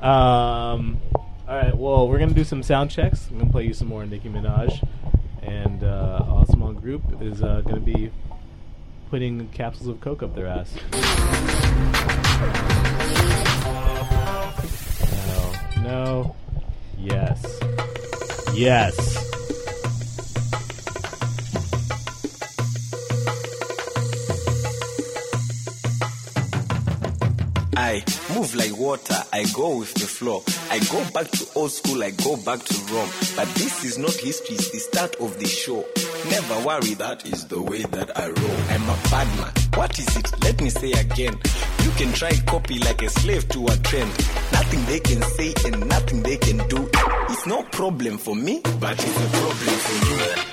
All right. Well, we're gonna do some sound checks. I'm gonna play you some more Nicki Minaj, and Awesome Group is gonna be putting capsules of coke up their ass. No. Yes. I move like water, I go with the flow. I go back to old school, I go back to Rome. But this is not history, it's the start of the show. Never worry, that is the way that I roll. I'm a bad man. What is it? Let me say again. You can try copy like a slave to a trend. Nothing they can say and nothing they can do. It's no problem for me, but it's a problem for you.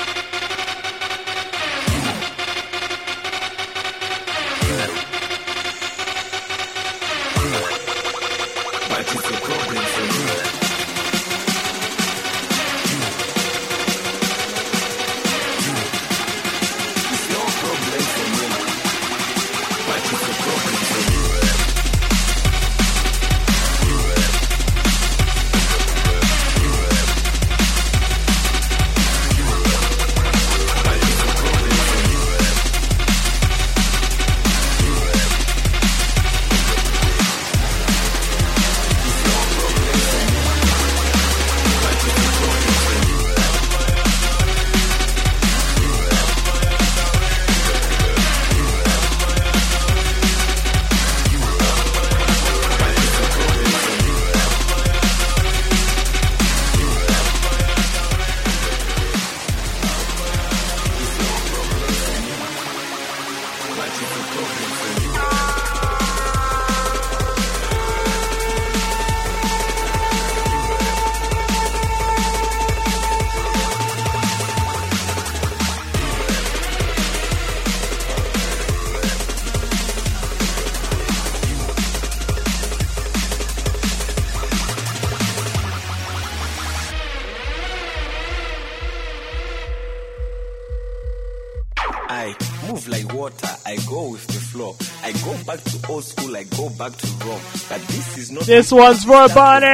I move like water, I go with the flow. I go back to old school, I go back to Rome. But this is not... This one's for Bunny!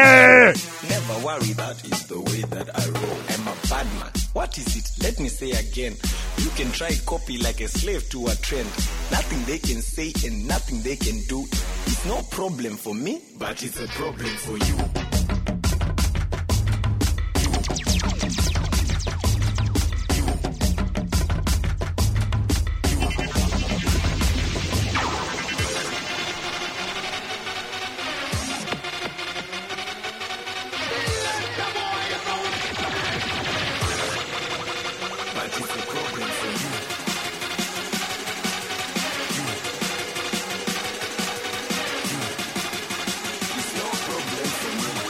Never worry, that is the way that I roll. I'm a bad man. What is it? Let me say again. You can try copy like a slave to a trend. Nothing they can say and nothing they can do. It's no problem for me, but it's a problem for you. It's no problem for me.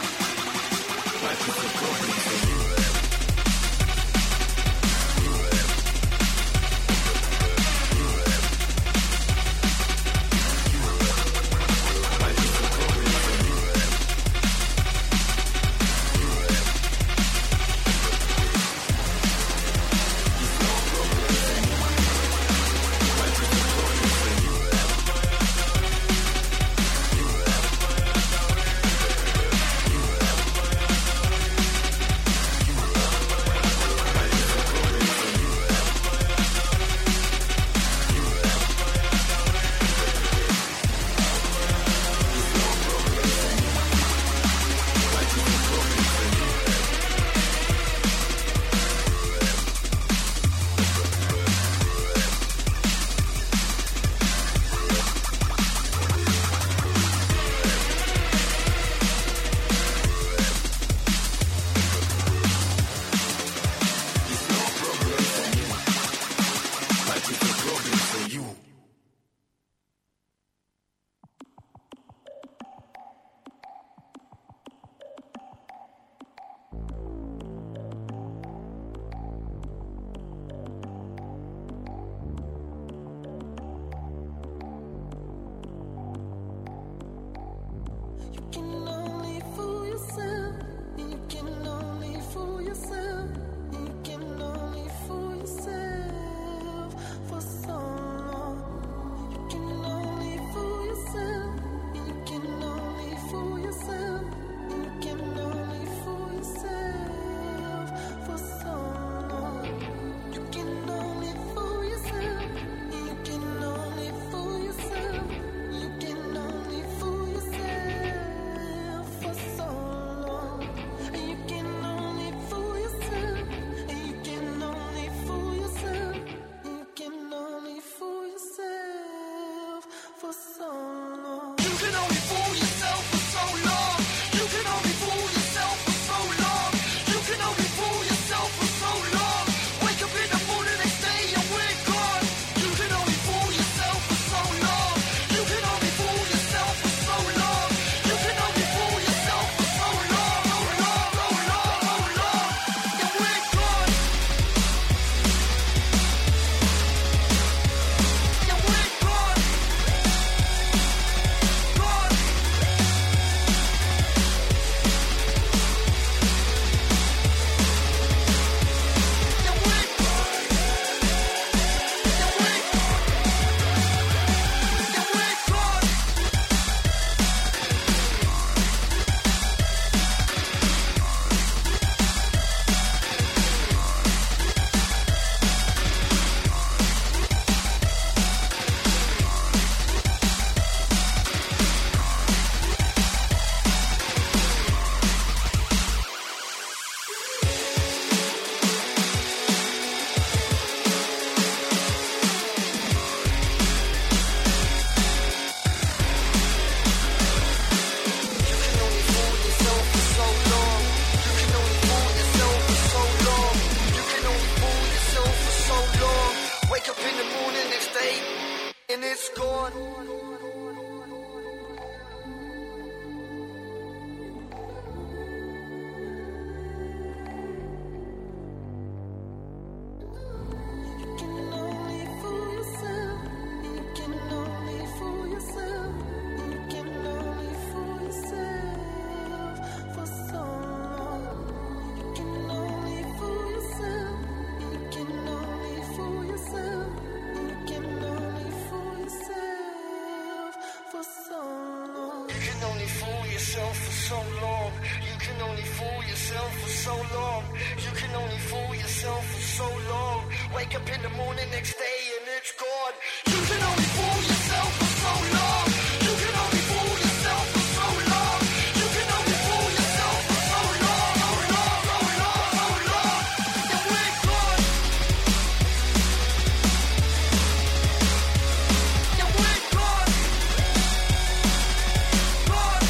it's gone. Wake up in the morning next day and it's gone. You can only fool yourself for so long. You can only fool yourself for so long. You can only fool yourself for so long. So long, so long, so long. Then we're gone. Then we're gone. Gone.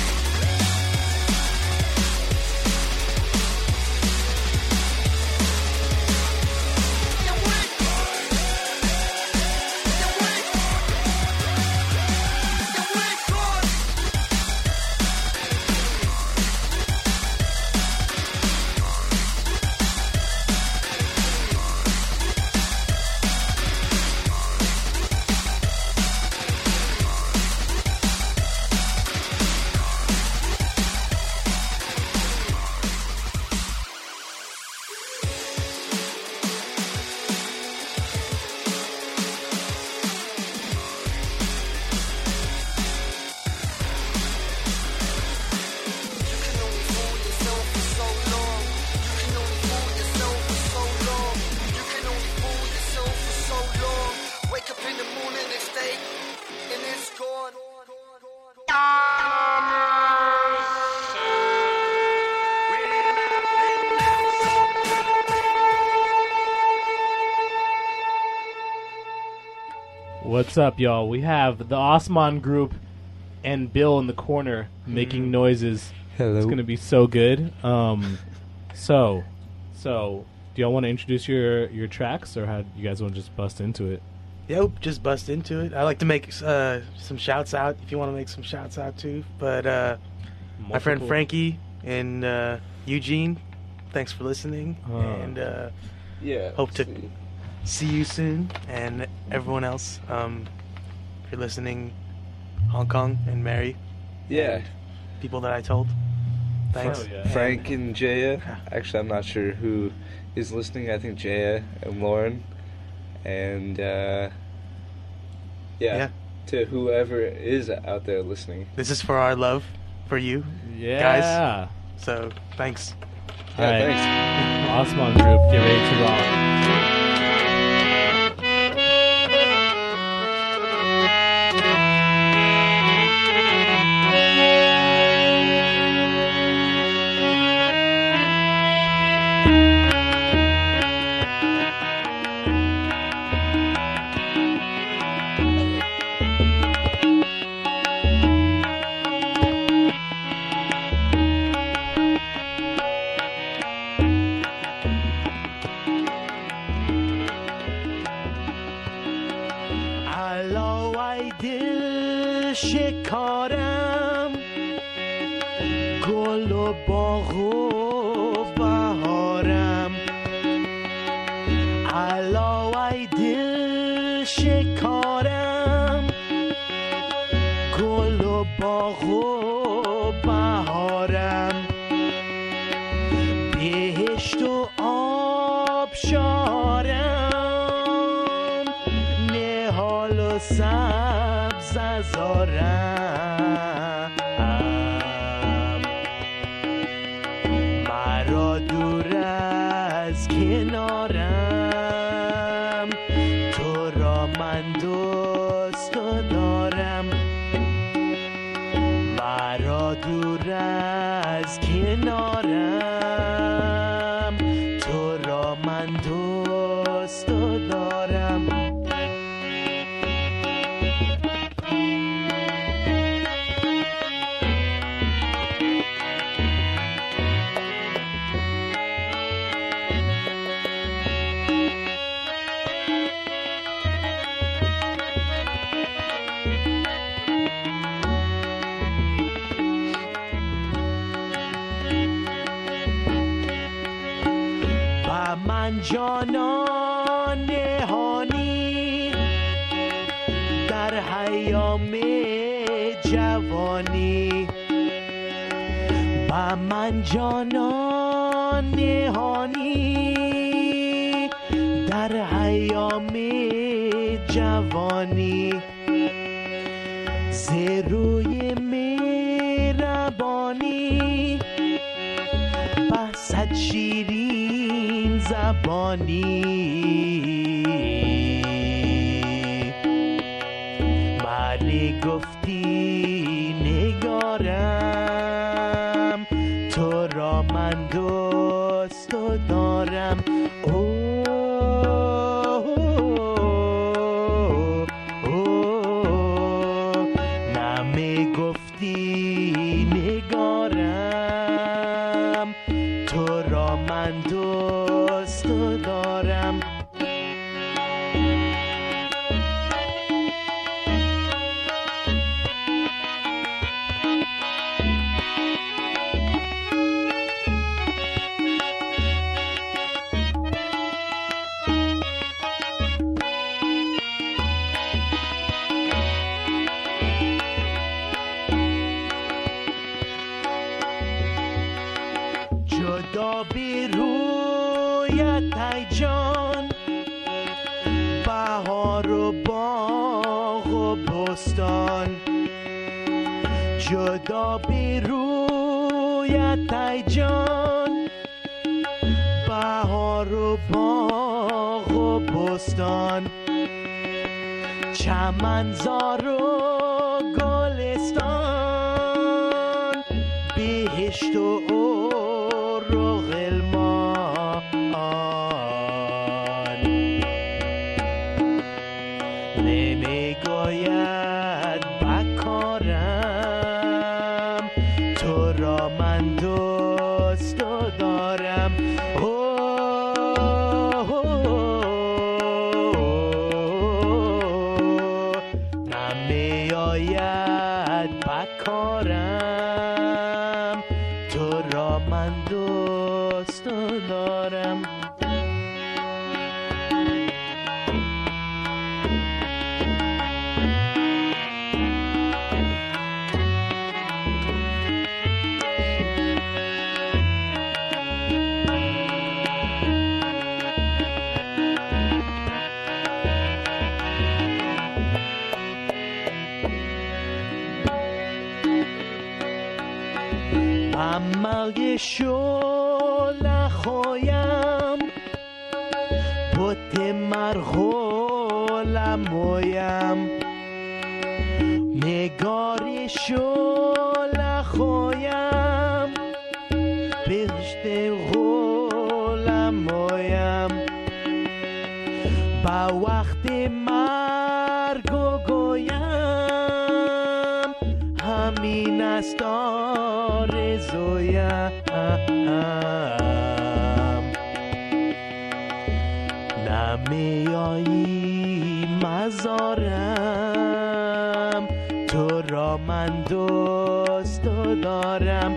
What's up, y'all? We have the Osman group and Bill in the corner making noises. Hello. It's gonna be so good. So, do y'all want to introduce your tracks, or how you guys want to just bust into it? Yep, just bust into it. I like to make some shouts out if you want to make some shouts out too. But my friend Frankie and Eugene, thanks for listening, and hope to see you soon. And everyone else, if you're listening, Hong Kong and Mary, and people that I told, thanks. Frank and Jaya. Actually, I'm not sure who is listening. I think Jaya and Lauren. And to whoever is out there listening, this is for our love for you, guys. So thanks. All right, thanks. Osman group, get ready to rock. شکارم گل و باغ و بهارم علاوه دل شکارم گل و باغ و بهارم بهشت و آبشارم نهال و سبز زارم مرا دور از کنارم تو را من دوست دارم مرا دور از کنارم تو را من دوست دارم من جانان نهانی در حیام جوانی با من جانان نهانی در حیام جوانی ز روی مهربانی بسد شیرین زبانی معنی گفتی نگارم تو را من دوست دارم نمی گفتی نگارم تو را من دوست دارم جدا بی رویت ای جان بهار و باغ و بستان جدا بی رویت ای جان بهار و باغ و بستان چمنزار و گلستان بهشت و نمیگوید بکارم تو را من دوست دارم نمیآید بکارم تو را من دوست دارم عمل شل خویم بوت مرغول مویم نگار شل خویم بهشت غول مویم با وقت مرگ و گویم همین است آرزویم نمیایی مزارم تو را من دوست دارم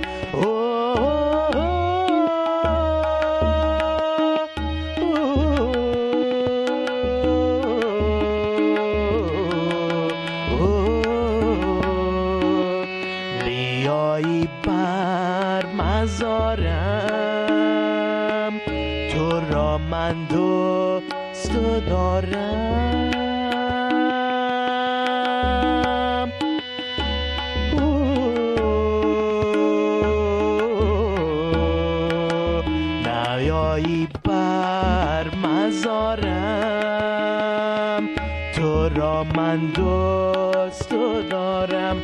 بیایی بر مزارم تو را من دوست دارم نیایی بر مزارم تو را من دوست دارم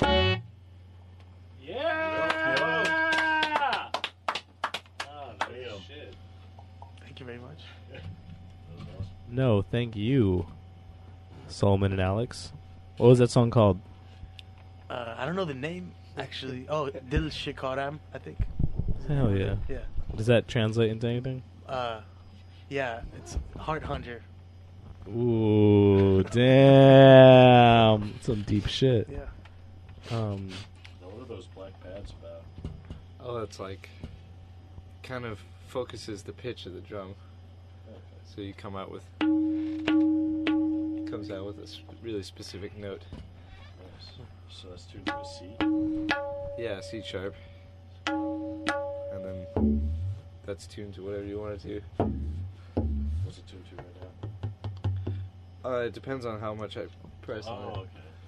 Thank you very much. No, thank you, Solomon and Alex. What was that song called? I don't know the name actually. Oh, Dil Shikaram, I think. Hell yeah. Yeah. Does that translate into anything? Yeah, it's Heart Hunter. Ooh, damn. Some deep shit. Yeah. What are those black pads about? Oh, it's like kind of focuses the pitch of the drum. So you come out with comes out with a really specific note. Nice. So that's tuned to a C. Yeah, C sharp. And then that's tuned to whatever you want it to. What's it tuned to right now? It depends on how much I press on it.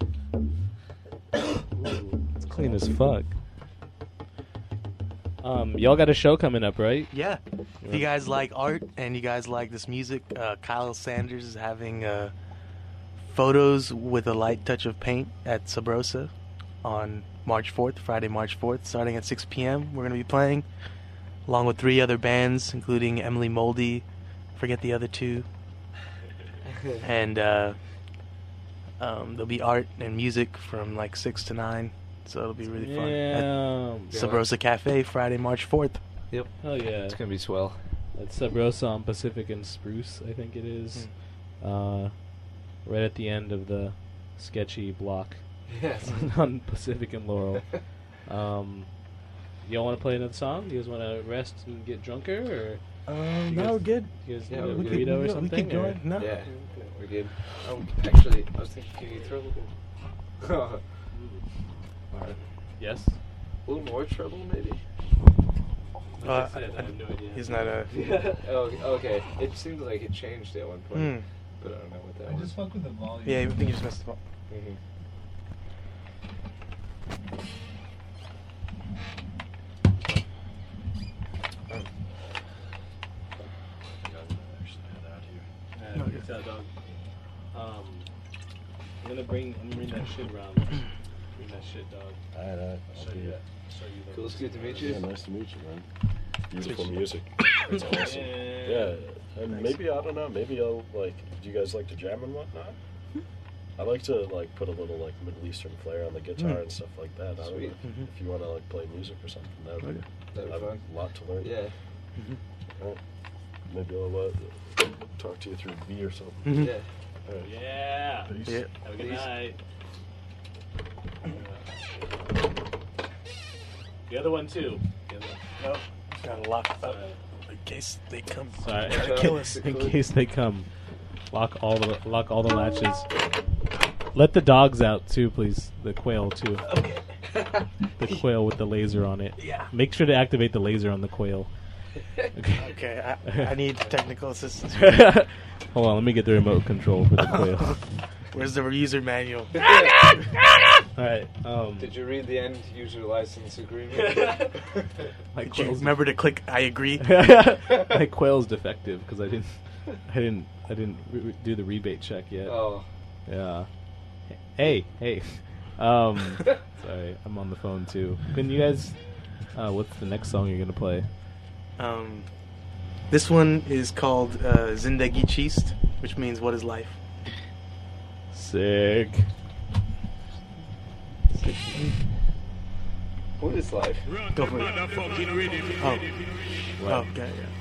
Okay. Ooh, it's clean as fuck. Y'all got a show coming up, right? Yeah. If you guys like art and you guys like this music, Kyle Sanders is having photos with a light touch of paint at Sabrosa on March 4th, Friday, March 4th, starting at 6 p.m. We're going to be playing along with 3 other bands, including Emily Moldy, forget the other 2. And there'll be art and music from like 6 to 9. So it'll be really fun. Yeah. At Sabrosa Cafe, Friday, March 4th. Yep. Hell yeah. It's gonna be swell. That's Sabrosa on Pacific and Spruce, I think it is. Right at the end of the sketchy block. Yes. On Pacific and Laurel. Y'all want to play another song? You guys want to rest and get drunker? Or No, guys- we're good. you guys Yeah, need a we burrito or we something? keep or- going. No. Yeah, we're good. Actually, I was thinking, can you throw a little, Yes? a little more treble, maybe? Like I said, I have no idea. He's not a. Oh, okay. It seemed like it changed at one point, Mm. but I don't know what that I was. just fuck with the volume. Yeah, I think you just messed up. Mhm. No, it's that dog. I'm gonna bring that shit around. Bring that shit, dog. Alright, I'll show you that. Cool, it's good to meet Yeah, you. nice to meet you, man. Beautiful music. It's awesome. Yeah, and maybe, I don't know, maybe I'll, like, do you guys like to jam and whatnot? I like to, like, put a little, like, Middle Eastern flair on the guitar and stuff like that. I don't Sweet. know if you want to, like, play music or something. That would That'd be have fun. a lot to learn. Yeah. Alright. Maybe I'll talk to you through B or something. Mhm. Yeah. Alright. Yeah. Peace. Yeah. Have a good Peace. night. The other one too. The other- No. Gotta lock it up Sorry. in case they come. Sorry. Try to kill us. In case they come, lock all the latches. Let the dogs out too, please. The quail too. Okay. The quail with the laser on it. Yeah. Make sure to activate the laser on the quail. Okay. Okay, I need technical assistance. Hold on, let me get the remote control for the quail. Where's the user manual? All right. Did you read the end user license agreement? My Did you quail's remember to click I agree? my quail's defective because I didn't do the rebate check yet. Oh. Yeah. Hey. Sorry, I'm on the phone too. Can you guys? What's the next song you're gonna play? This one is called Zindagi Chist, which means what is life? Sick. What is life? Go for it. Oh. What? Oh, okay, yeah.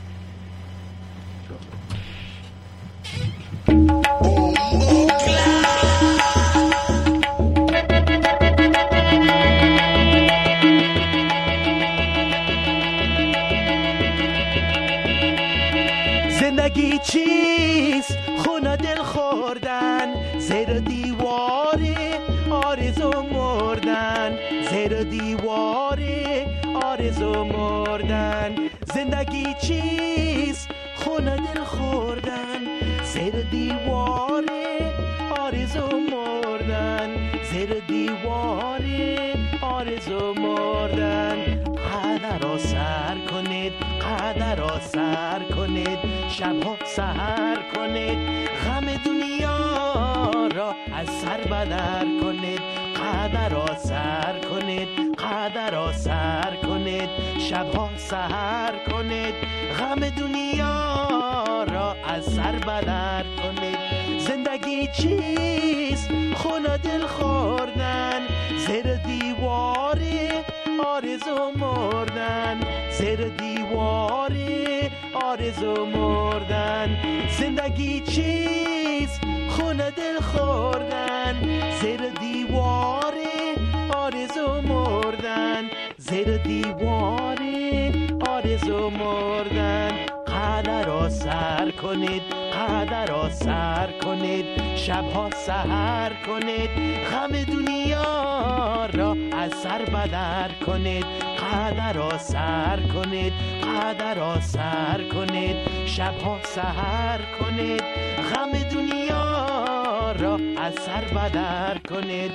زندگی چیست خونا دل خوردن زیر دیوار آرزو مردن زیر دیوار آرزو مردن زندگی چیست خونا دل خوردن زیر دیوار آرزو مردن زیر دیوار آرزو مردن قدر را سر کنید قدر را سر کنید شبها سحر کنید غم دنیا را از سر بدر کنید قدر را سر کنید قدر را سر کنید شبها سحر کنید غم دنیا را از سر بدر کنید زندگی چیست خونا دل خوردن زیر دیوار آرزو مردن زیر دیوار آرزو مردن زندگی چیست خونا دل خوردن زیر دیوار آرزو مردن زیر دیوار آرزو مردن قدر را سر کنید قدر را سر کنید شبها سحر کنید غم دنیا را از سر بدر کنید قدر را سر کنید قدر را سر کنید شبها سحر کنید غم دنیا را از سر بدر کنید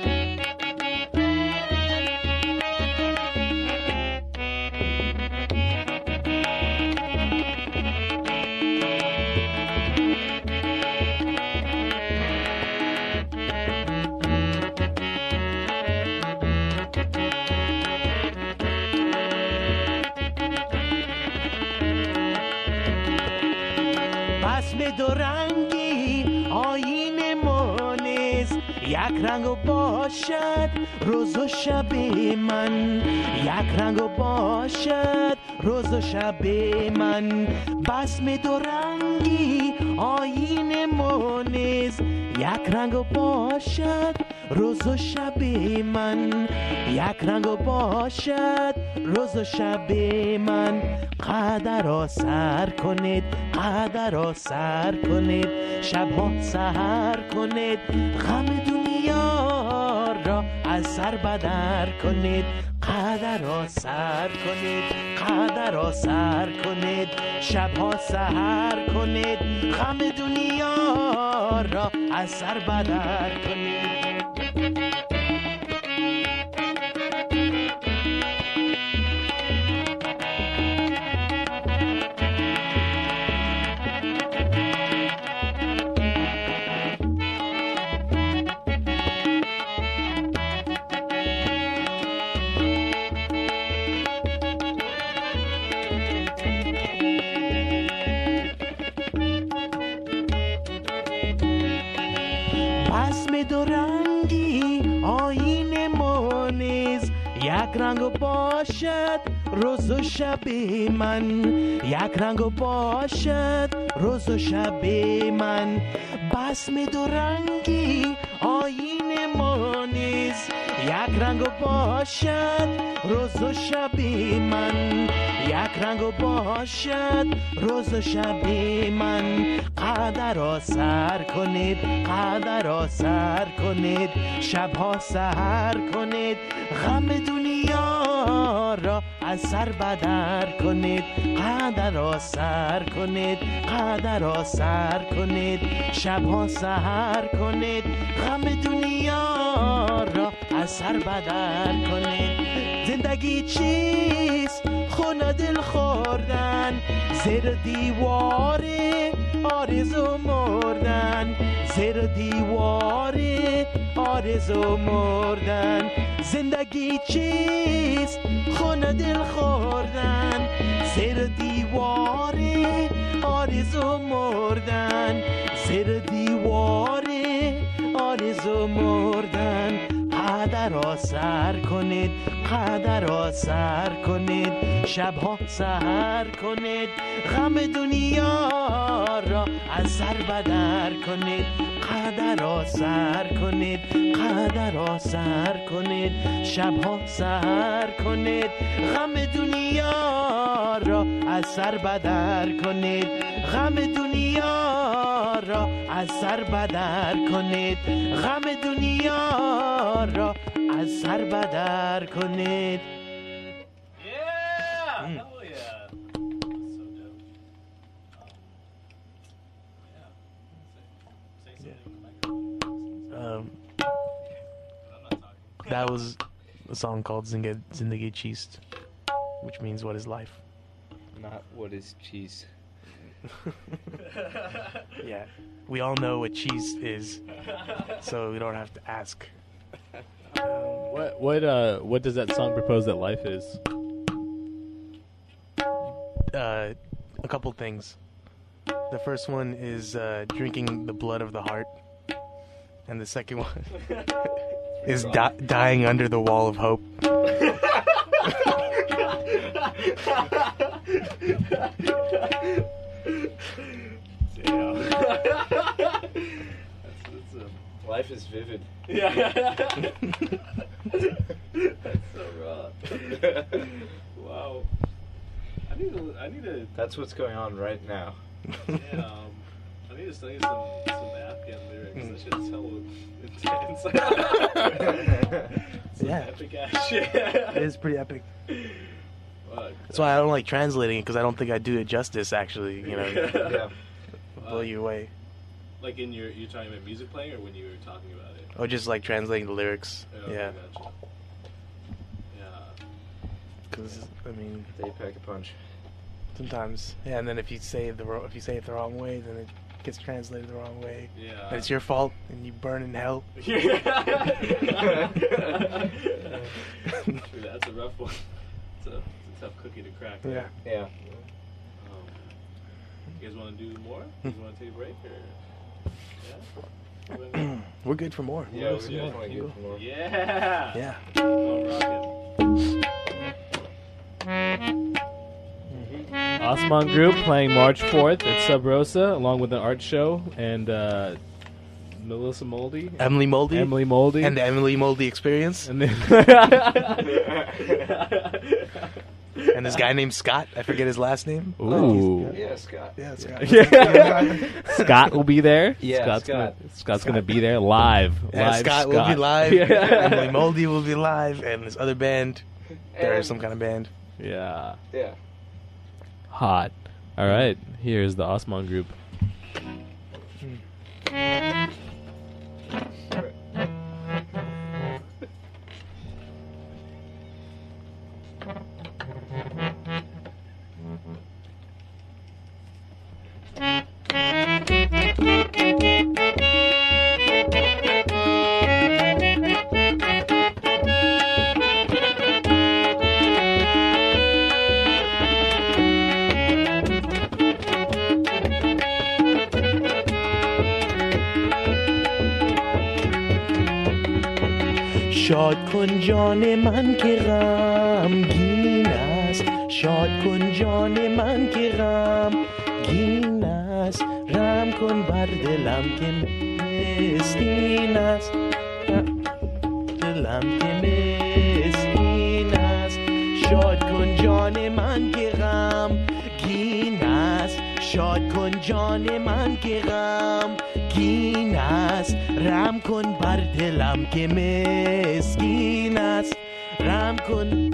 دو رنگی آیین ما نیست یک رنگ و باشد روز و شب من یک رنگ و باشد روز و شب من بسم دو رنگی آیین ما نیست یک رنگ و باشد روز و شب من یک رنگ و باشد روز و شب من قدر را سر کنید قدر را سر کنید شبها سحر کنید غم دنیا را از سر بدر کنید قدر را سر کنید قدر را سر کنید شبها سحر کنید غم دنیا را از سر بدر کنید دو رنگی آیین ما نیز یک رنگ و باشد روز و شب من یک رنگ و باشد روز و شب من بسم دو رنگی آیین ما نیز یک رنگ و باشد روز و شب من یک رنگ و باشد روز و شب من قدر را سر کنید قدر را سر کنید شبها سحر کنید غم دنیا را از سر بدر کنید قدر را سر کنید قدر را سر کنید شبها سحر کنید غم دنیا را از سر بدر کنید زندگی چیست خونه دل خوردن زیر دیوار آرزو مردن زیر دیوار آرزو مردن زندگی چیست خونه دل خوردن زیر دیوار آرزو مردن زیر دیوار آرزو مردن قدر را سر کنید قدر را سر کنید شبها سحر کنید غم دنیا را از سر بدر کنید قدر را سر کنید قدر را سر کنید شبها سحر کنید غم دنیا را از سر بدر کنید غم دنیا را از سر بدر کنید غم دنیا را از سر بدر کنید. That was a song called Zindagi Cheest, which means what is life? Not what is cheese. Yeah, we all know what cheese is, so we don't have to ask. What does that song propose that life is? A couple things. The first one is drinking the blood of the heart, and the second one is dying under the wall of hope. Life is vivid. Yeah. That's so raw. Wow. I I need to. That's what's going on right now. Yeah, I need to study some Afghan lyrics. That shit's hella intense. Some Yeah. epic ass shit. It is pretty epic. That's why I don't like translating it, because I don't think I do it justice. Actually, you know, Yeah. blow you away. Like in you're talking about music playing, or when you were talking about it? Or just like translating the lyrics. Oh, Yeah, Gotcha. Yeah. because I mean, They pack a punch. sometimes, yeah. And then if you say it the wrong way, then it gets translated the wrong way. Yeah. And it's your fault, and you burn in hell. True, that's a rough one. It's a tough cookie to crack. Yeah. Yeah. You guys want to do more? You guys want to take a break? Or... Yeah? We're good for more. Yeah, we're Some more. definitely good for more. Yeah! Yeah. Oh, rocket. Osman Group playing March 4th at Sub Rosa, along with an art show, and Melissa Moldy. Emily Moldy. Emily Moldy. And the Emily Moldy Experience. And then And this guy named Scott. I forget his last name. Ooh. Yeah, Scott. Yeah, Scott. Scott will be there. Yeah, Scott's gonna be there live. Yeah, Live Scott will be live. Yeah. Emily Moldy will be live, and this other band. There is some kind of band. Yeah. Yeah. Hot. All right. Here's the Osman Group. شاد کن جان من که غمگین است شاد کن جان من که غمگین است رحم کن بر دلم که مسکین است دلم که مسکین است شاد کن جان من که غمگین است شاد کن جان من که غمگین است رحم کن بر دلم که مسکین است رحم کن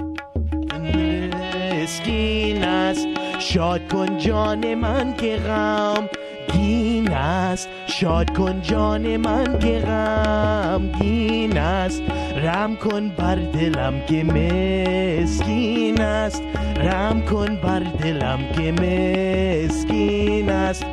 مسکین است شاد کن جان من که غمگین است شاد کن جان من که غمگین است رحم کن بر دلم که مسکین است رحم کن بر دلم که مسکین است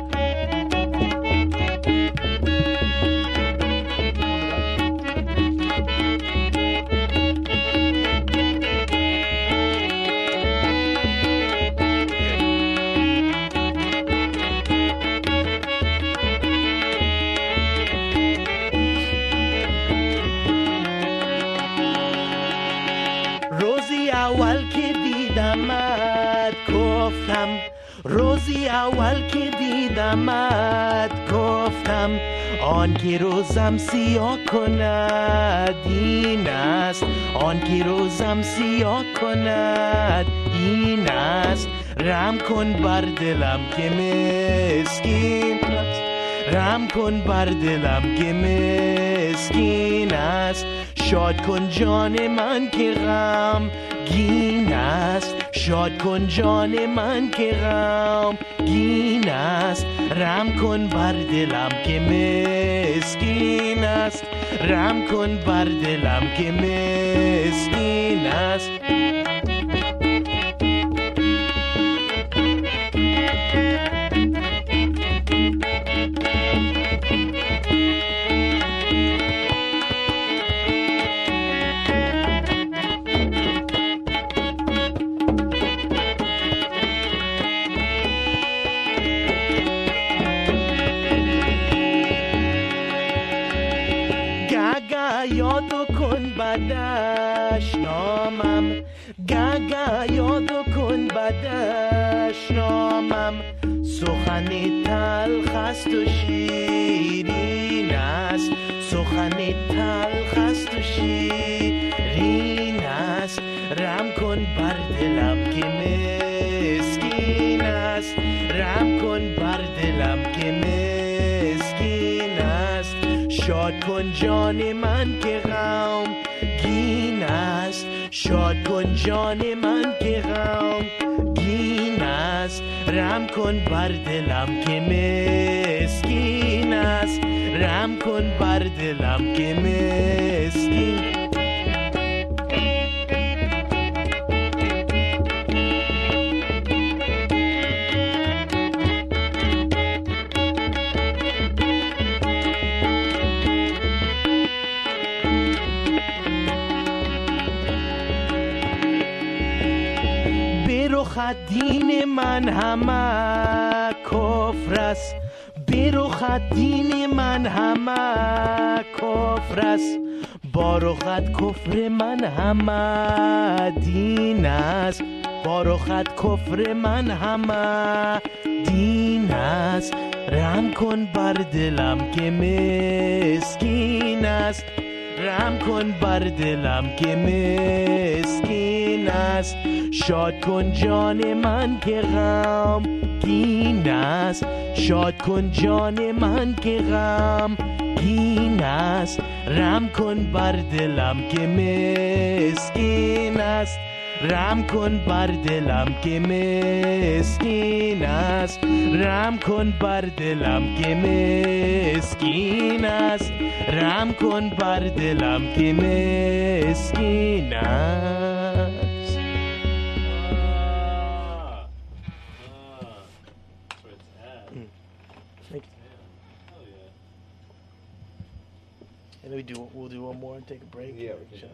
روزی اول که دیدمت گفتم آن که روزم سیاه کند این است آن که روزم سیاه کند این است رحم کن بر دلم که مسکین است رحم کن بر دلم که مسکین است شاد کن جان من که غمگین است شاد کن جان من که غمگین است رحم کن بر دلم که مسکین است رحم کن بر دلم که مسکین است یادو کن بدش نامم گاگا یادو کن بدش نامم سخن تلخ است و شیرین است سخن تلخ است و شیرین است رحم کن بر دلم که مسکین کن جان من که غمگین است شاد کن جان من که غمگین است رحم کن بر دلم که مسکین است رحم کن بر دلم که مسکین برخ دین من همه کفر است برخ دین من همه کفر است با رخت کفر من همه دین است با رخت کفر من همه دین است رحم کن بر دلم که مسکین است رحم کن بر دلم که مسکین است شاد کن جان من که غمگین است شاد کن جان من که غمگین است رحم کن بر دلم که مسکین است رحم کن بر دلم که مسکین است رحم کن بر دلم که مسکین است رحم کن بر دلم که مسکین است And we'll do one more and take a break. Yeah, we can.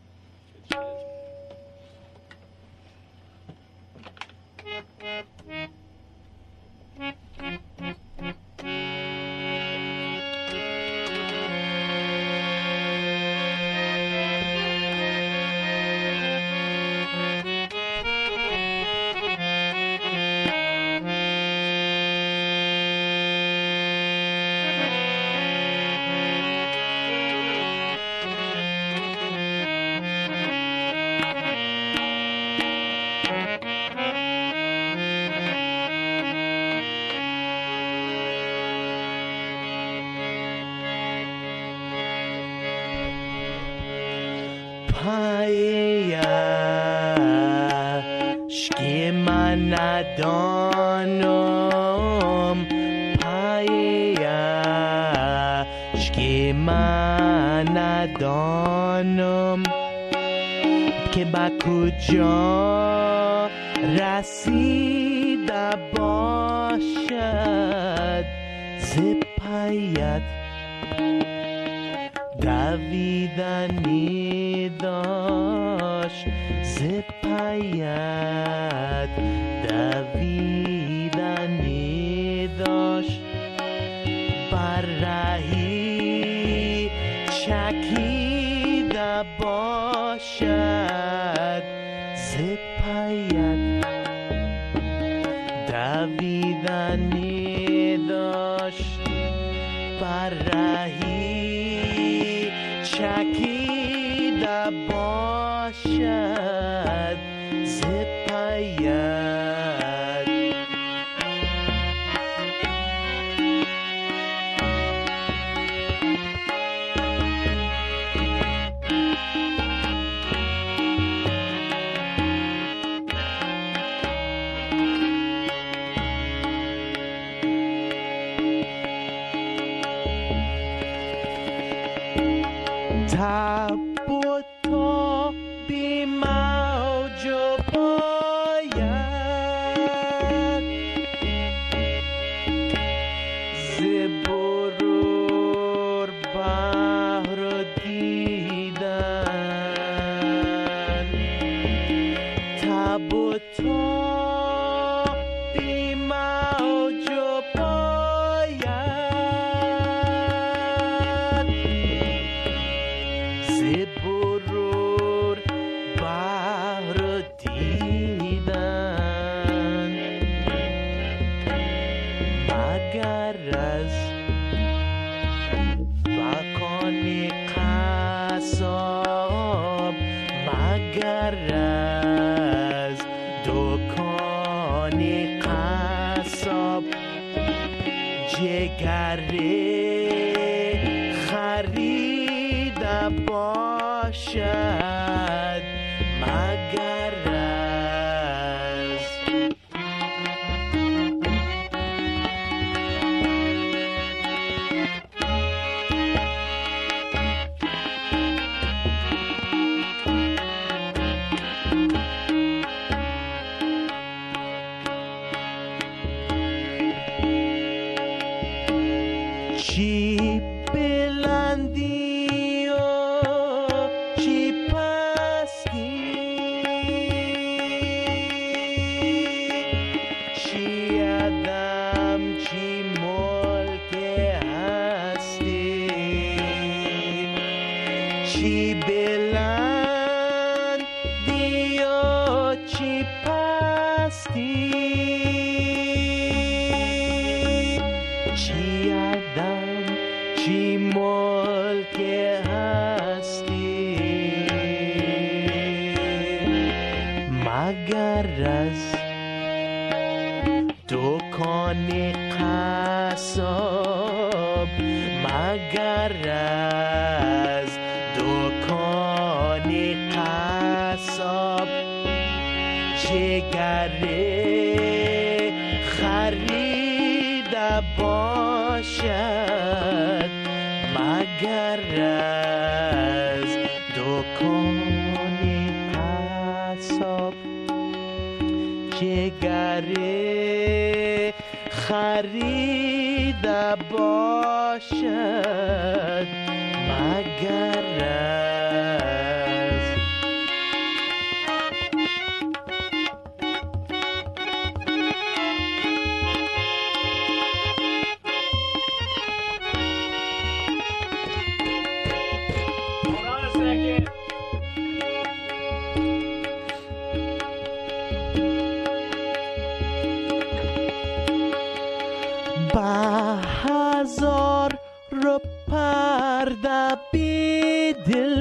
عشق من ندانم پای عشق من ندانم که با کجا رسیده باشد ز پایت دویدنی داشت ز پایت دویدنی داشت بر راهی چکیده باشد ز پایت دویدنی داشت بر راهی چکیده باشد ز پایت تب و تا بی موج و باید ز برور بحر و دیدن تب و تا بی موج و باید ز برور بحر و دیدن مگر از فکان قصاب مگر از دکان قصاب جگر خر خریده باشد مگر از چی بلندی و چی پستی چی آدم چی ملک هستی چی بلندی و چی پستی چی آدم چی ملک هستی مگر از دکان قصاب مگر از دکان قصاب جگره خریده باشد مگر از دکان قصاب جگره خریده باشد مگر از با هزار رو پرده بیدل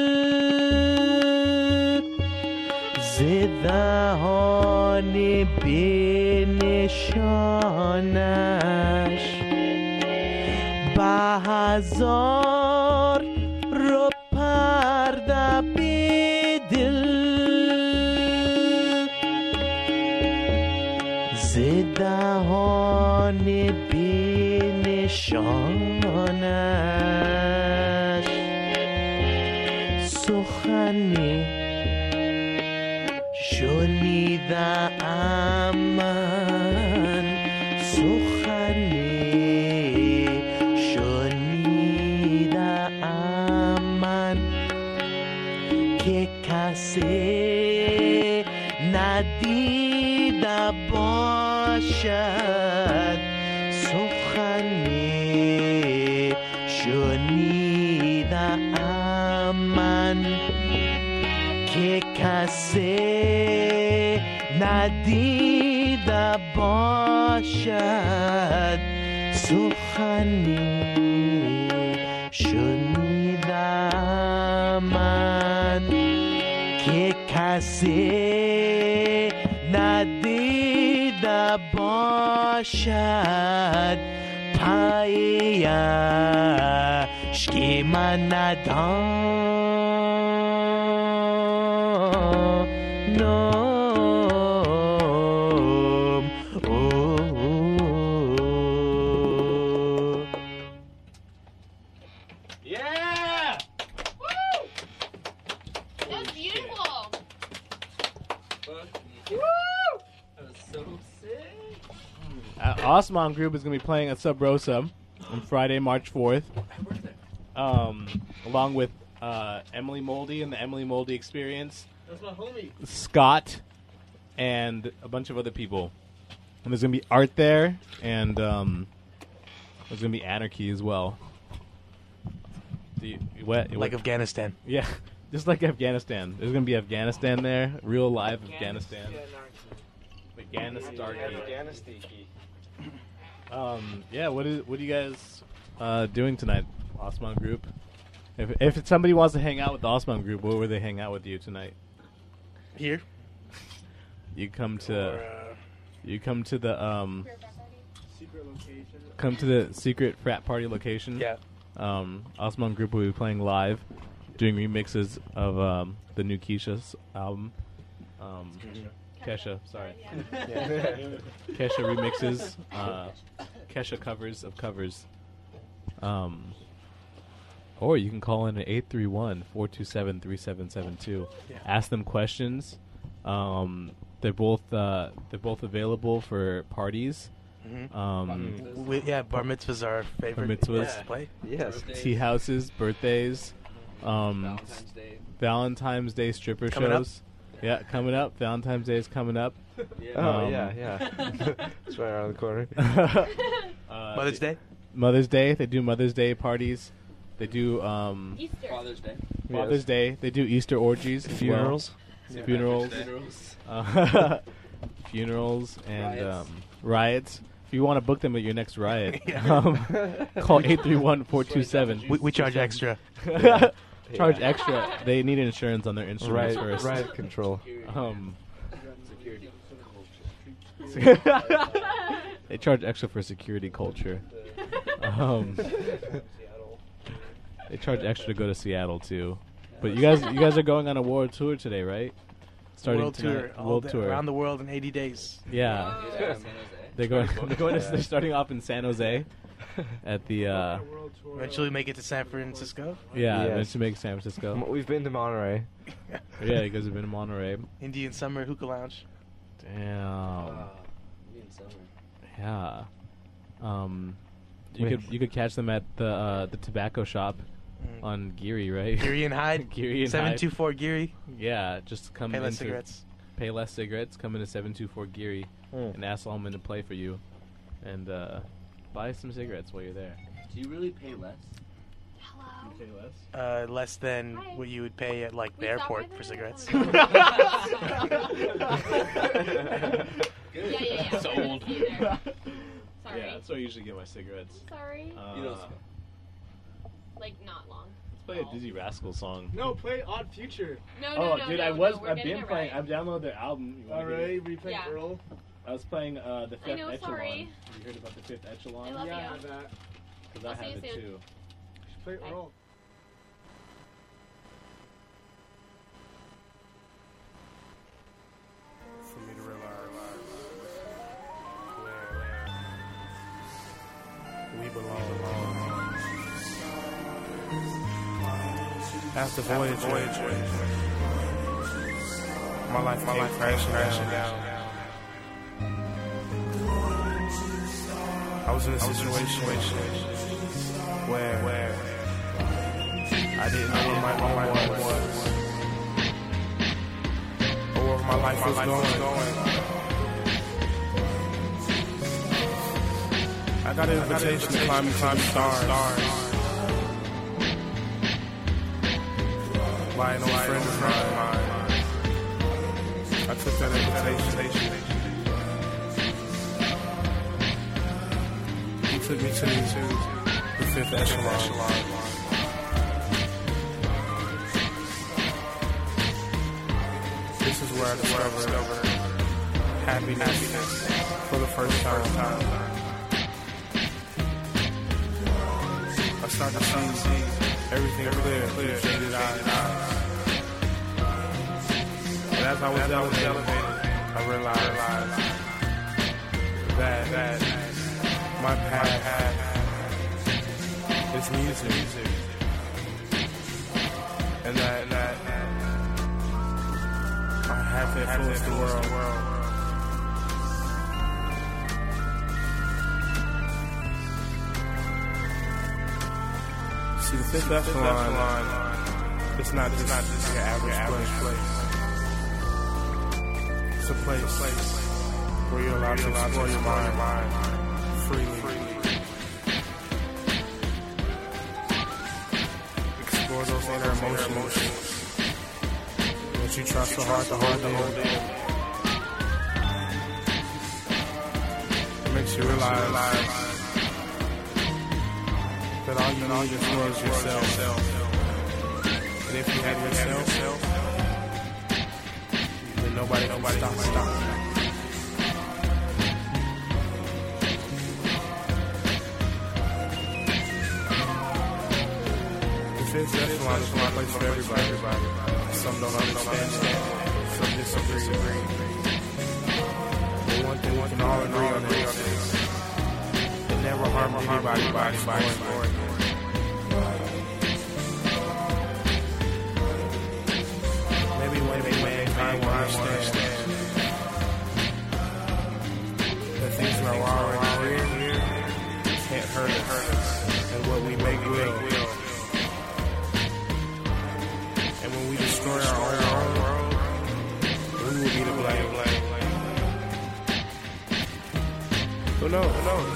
زدهان بنشانش با هزار رو پرده بیدل زدهان بنشانش سخنی شنیده من سخنی شنیده من که کسی ندیده باشد سخنی شنیده من که کسی ندیده باشد سخنی شنیده من که کسی ندیده باشد پایش که من ندانم Yeah! That was beautiful. Osman Group is going to be playing at Sub Rosa on Friday, March 4th, along with Emily Moldy and the Emily Moldy Experience. That's my homie. Scott, and a bunch of other people. And there's going to be art there, and there's going to be anarchy as well. Like Afghanistan. Yeah, just like Afghanistan. There's going to be Afghanistan there, real live Afghanistan. Afghanistan. Yeah, what are you guys doing tonight, Osman Group? If somebody wants to hang out with the Osman Group, where would they hang out with you tonight? Here. You come to the Secret location. Come to the secret frat party location. Yeah. Osmond Group will be playing live, doing remixes of the new Kesha's album. Kesha, sorry. Kesha remixes, Kesha covers of covers. Or you can call in at 831-427-3772. Ask them questions. They're both available for parties. Mm-hmm. Bar mitzvahs are our favorite. Bar mitzvahs. To play. Yes. Tea houses, birthdays, Valentine's Day stripper shows. Yeah, coming up. Valentine's Day is coming up. Yeah. It's right around the corner. Mother's Day. Mother's Day. They do Mother's Day parties. They do Easter. Father's Day. Father's Day. They do Easter orgies. Funerals. Well. Funerals. Funerals and riots. If you want to book them at your next riot, call 831-427. We charge extra. Charge extra. They need insurance on their instruments first. Riot control. They charge extra for security culture. They charge extra to go to Seattle too. But you guys are going on a world tour today, right? Starting world tonight. tour. World tour Around the world in 80 days. Yeah. They're starting off in San Jose at the eventually make it to San Francisco. Yeah, eventually make San Francisco. We've been to Monterey. Yeah, you guys have been to Monterey. Indian Summer Hookah Lounge. Damn. Yeah. You could catch them at the tobacco shop on Geary, right? Geary and Hyde. Geary and 724 Geary. Yeah, just come Pay less cigarettes. Pay less cigarettes. Come into 724 Geary and ask Allman to play for you, and buy some cigarettes while you're there. Do you really pay less? Hello. You pay less? Less than what you would pay at the airport for cigarettes. Yeah. Sold. Sorry. Yeah, that's where I usually get my cigarettes. Sorry. Like not long. Let's play a Dizzy Rascal song. No, play Odd Future. No, dude, I've been playing. I've downloaded their album. Alright, we played Earl. I was playing the Fifth Echelon. Sorry. Have you heard about the Fifth Echelon? I love you. Because I I'll see have you it soon. too. Play Earl. For me to realize where we belong. After voyage, my life came crashing down. I was in a situation where I didn't know where my home was, or where my life was going. I got an invitation to climb the stars by an old friend of mine. I took that invitation. He took me to the Fifth Echelon. This is where I discovered happiness for the first time. I started to see everything clear, shaded eyes. And as I was elevated, I realized that my path is music, and that I have to influence the world. See, the Fifth Echelon, it's not just like an average place. It's a place where you're allowed to explore your mind freely. Explore those inner emotions that you try so hard to hold in. It makes you realize that all you need is yourself. And if you had yourself, then nobody can stop. line is one place for everybody. Some don't understand it, some disagree. But one thing we can all agree on is it never harmed anybody by exploring. Maybe one day mankind will understand that things that are already here can't hurt us, and what we make will. And when we destroy our own world, we will be to blame. Who knows?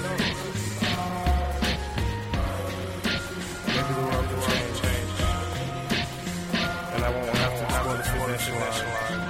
Maybe the world will change. And I won't have to explore the finish line.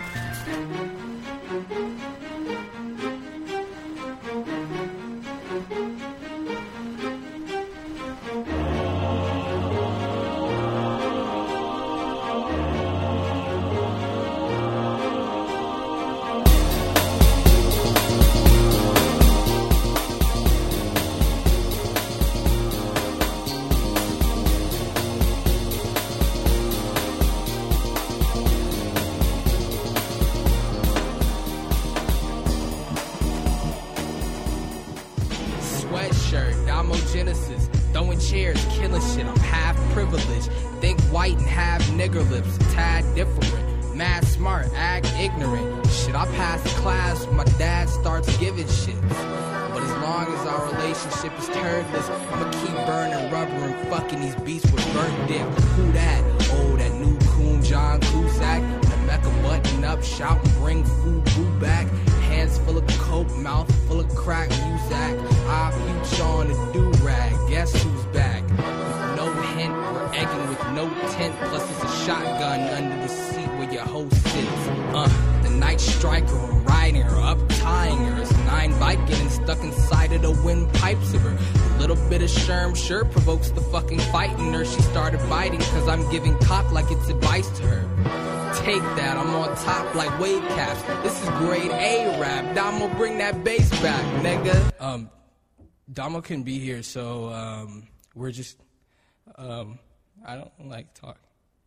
Sweatshirt, Genesis, throwing chairs, killing shit. I'm half privileged, think white and have nigger lips, a tad different. Mad smart, act ignorant. Shit, I passed the class when my dad starts giving shit. But as long as our relationship is turdless, I'ma keep burning rubber and fucking these beats with burnt dick. Who that? Oh, that new coon John Cusack. The Mecca button up, shout and bring food back. Hands full of coke, mouth full of crack music. I future on a do-rag, guess who's back? With no hint, we're egging with no tint. Plus it's a shotgun under the seat where your host sits. The night striker, or riding her, up tying her. It's 9 bike getting stuck inside of the windpipes of her. A little bit of Sherm sure provokes the fucking fight in her. She started biting cause I'm giving cock like it's advice to her. Take that, I'm on top like wave caps. This is grade A rap. Damo, bring that bass back, nigga. Damo couldn't be here, so we're just I don't like talk.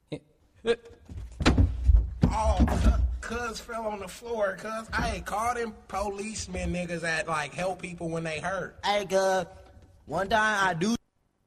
Oh, cuz fell on the floor, cuz I ain't call them policemen niggas that like help people when they hurt. Hey, cuz, one time I do.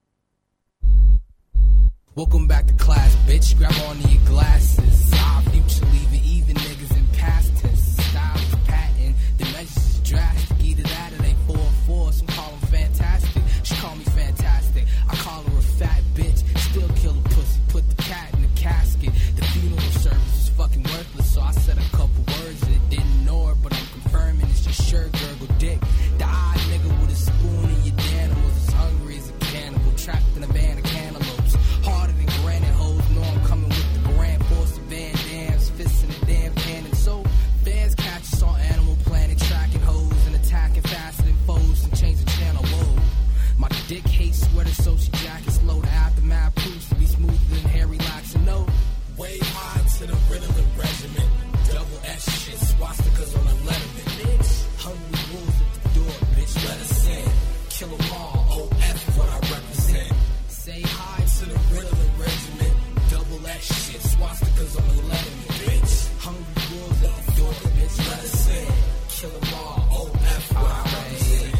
Welcome back to class, bitch. Grab on to your glasses. Our future leaving even niggas in past tense. Styles patent, the measures is drastic. Either that or they 4-4. Some call them fantastic. She call me fantastic. I call her a fat bitch. Still kill a pussy. Put the cat in the casket. The funeral service was fucking worthless, so I said a couple words that didn't know her, but I'm confirming it's just sure gurgle dick. The odd nigga with a spoon in your animals as hungry as a cannibal, trapped in a van of cantaloupes. Harder than granite hoes, know I'm coming with the grand force of Van Dam's fists in the damn cannon. So fans catch us on Animal Planet, tracking hoes and attacking faster than foes and change the channel. Whoa, my dick hates sweater, so she jackets slow. The aftermath proves to be smoother than Harry Locks and no. Way high to the Ritalin regiment. Double S shit, swastikas on a letterman, bitch. Hungry wolves at the door, bitch. Let us in. Kill 'em all, OF what I represent. Say hi to the Ritalin regiment. Double S shit, swastikas on the letterman, bitch. Hungry wolves at the door, bitch. Let us in. Kill 'em all, OF what I represent.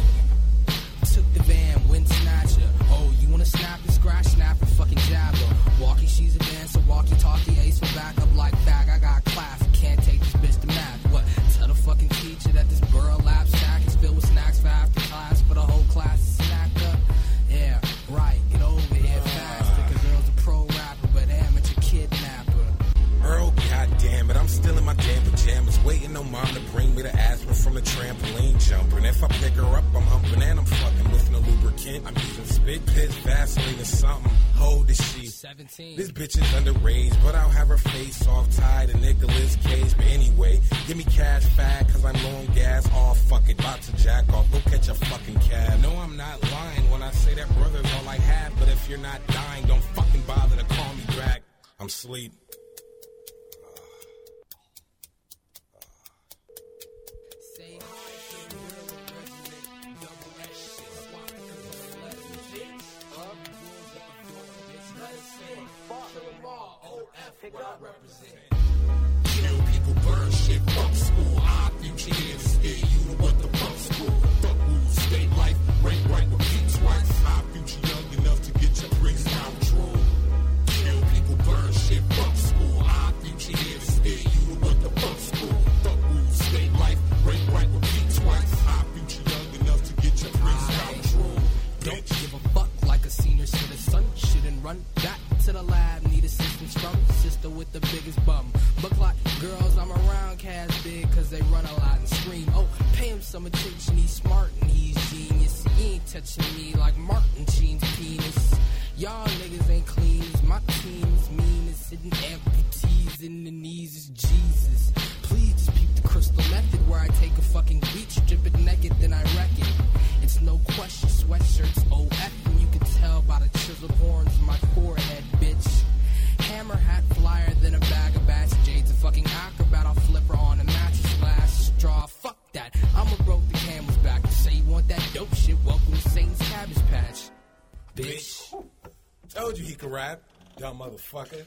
Took the van, went snatcher. Oh, you wanna snap and scratch, snap and fucking jab her. Walkie, she's a dancer, walkie-talkie, ace for backup like fag. I got class, I can't take this bitch to math. What? Tell the fucking teacher that this burl lap sack is filled with snacks for after class for the whole class to snack up. Yeah, right, get over here faster, cause Earl's a pro rapper, but amateur kidnapper. Earl, goddamn it, I'm still in my damn pajamas, waiting on mom to bring me the aspirin from the trampoline jumper. And if I pick her up, I'm humping and I'm fucking with no lubricant. I'm using spit, piss, Vaseline or something. Hold this shit. 17. This bitch is underage, but I'll have her face off tied to Nicolas Cage. But anyway, give me cash fat, cause I'm low on gas. Oh, fuck it, about to jack off, go catch a fucking cab. No, I'm not lying when I say that brother's all I have. But if you're not dying, don't fucking bother to call me back. I'm sleep. Fuck. Kill people, burn shit, fuck school. Our future here to steer you to what the fuck school. Fuck rules, state life, rank right, repeat twice. Our future young enough to get your bricks down control. Kill people, burn shit, fuck school. Our future here to steer you to what the fuck school. Fuck rules, state life, rank right, repeat twice. Our future young enough to get your bricks down control. Don't give a fuck like a senior citizen. Shouldn't run back to the lab. Need assistance from sister with the biggest bum. Look like girls I'm around cast big cause they run a lot and scream. Oh, pay him some attention, he's smart and he's genius. He ain't touching me like Martin Sheen's penis. Y'all niggas ain't clean, my team's mean. It's hitting amputees in the knees is Jesus. Please just peep the crystal method where I take a fucking beat, strip it naked, then I wreck it. It's no question, sweatshirts OF, and you can tell by the chiseled horns in my forehead, bitch. Hammer hat flyer, then a bag of bats. Jade's a fucking acrobat, I'll flip her on a mattress glass straw. Fuck that, I'ma broke the camel's back. You say you want that dope shit, welcome to Satan's Cabbage Patch, bitch. Told you he could rap, dumb motherfucker.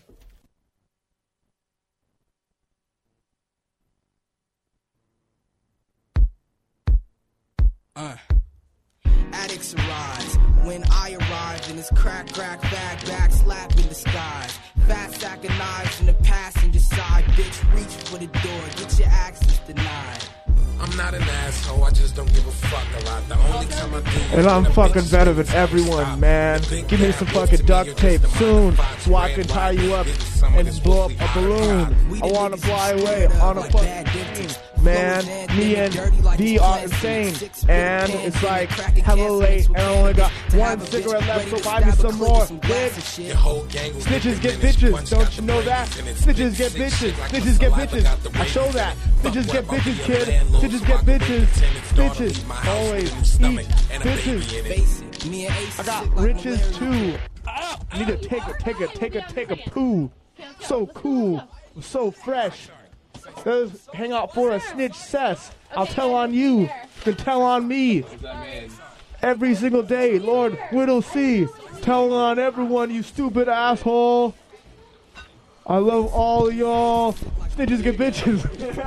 Addicts arise when I arrive in this crack, back, slap in disguise. Fat sack of knives in the passenger side. Bitch, reach for the door, get your access denied. I'm not an asshole, I just don't give a fuck a lot. The only time I do. And I'm fucking better than everyone, man. Give me some fucking duct tape soon so I can tie you up and blow up a balloon. I wanna fly away on a fucking plane. Man, me and D are insane. And it's like hella late and I only got one cigarette left, so buy me some more. Bitch. Snitches get bitches, don't you know that? Snitches get bitches, snitches get bitches. I show that. Snitches get bitches, kid. Snitches get bitches. Bitches always eat bitches. I got riches too. I need to take a poo. So cool, so fresh. Does hang out for a snitch cess. I'll tell on you. You can tell on me. Every single day, Lord Whittle C. Tell on everyone, you stupid asshole. I love all of y'all. Snitches get bitches.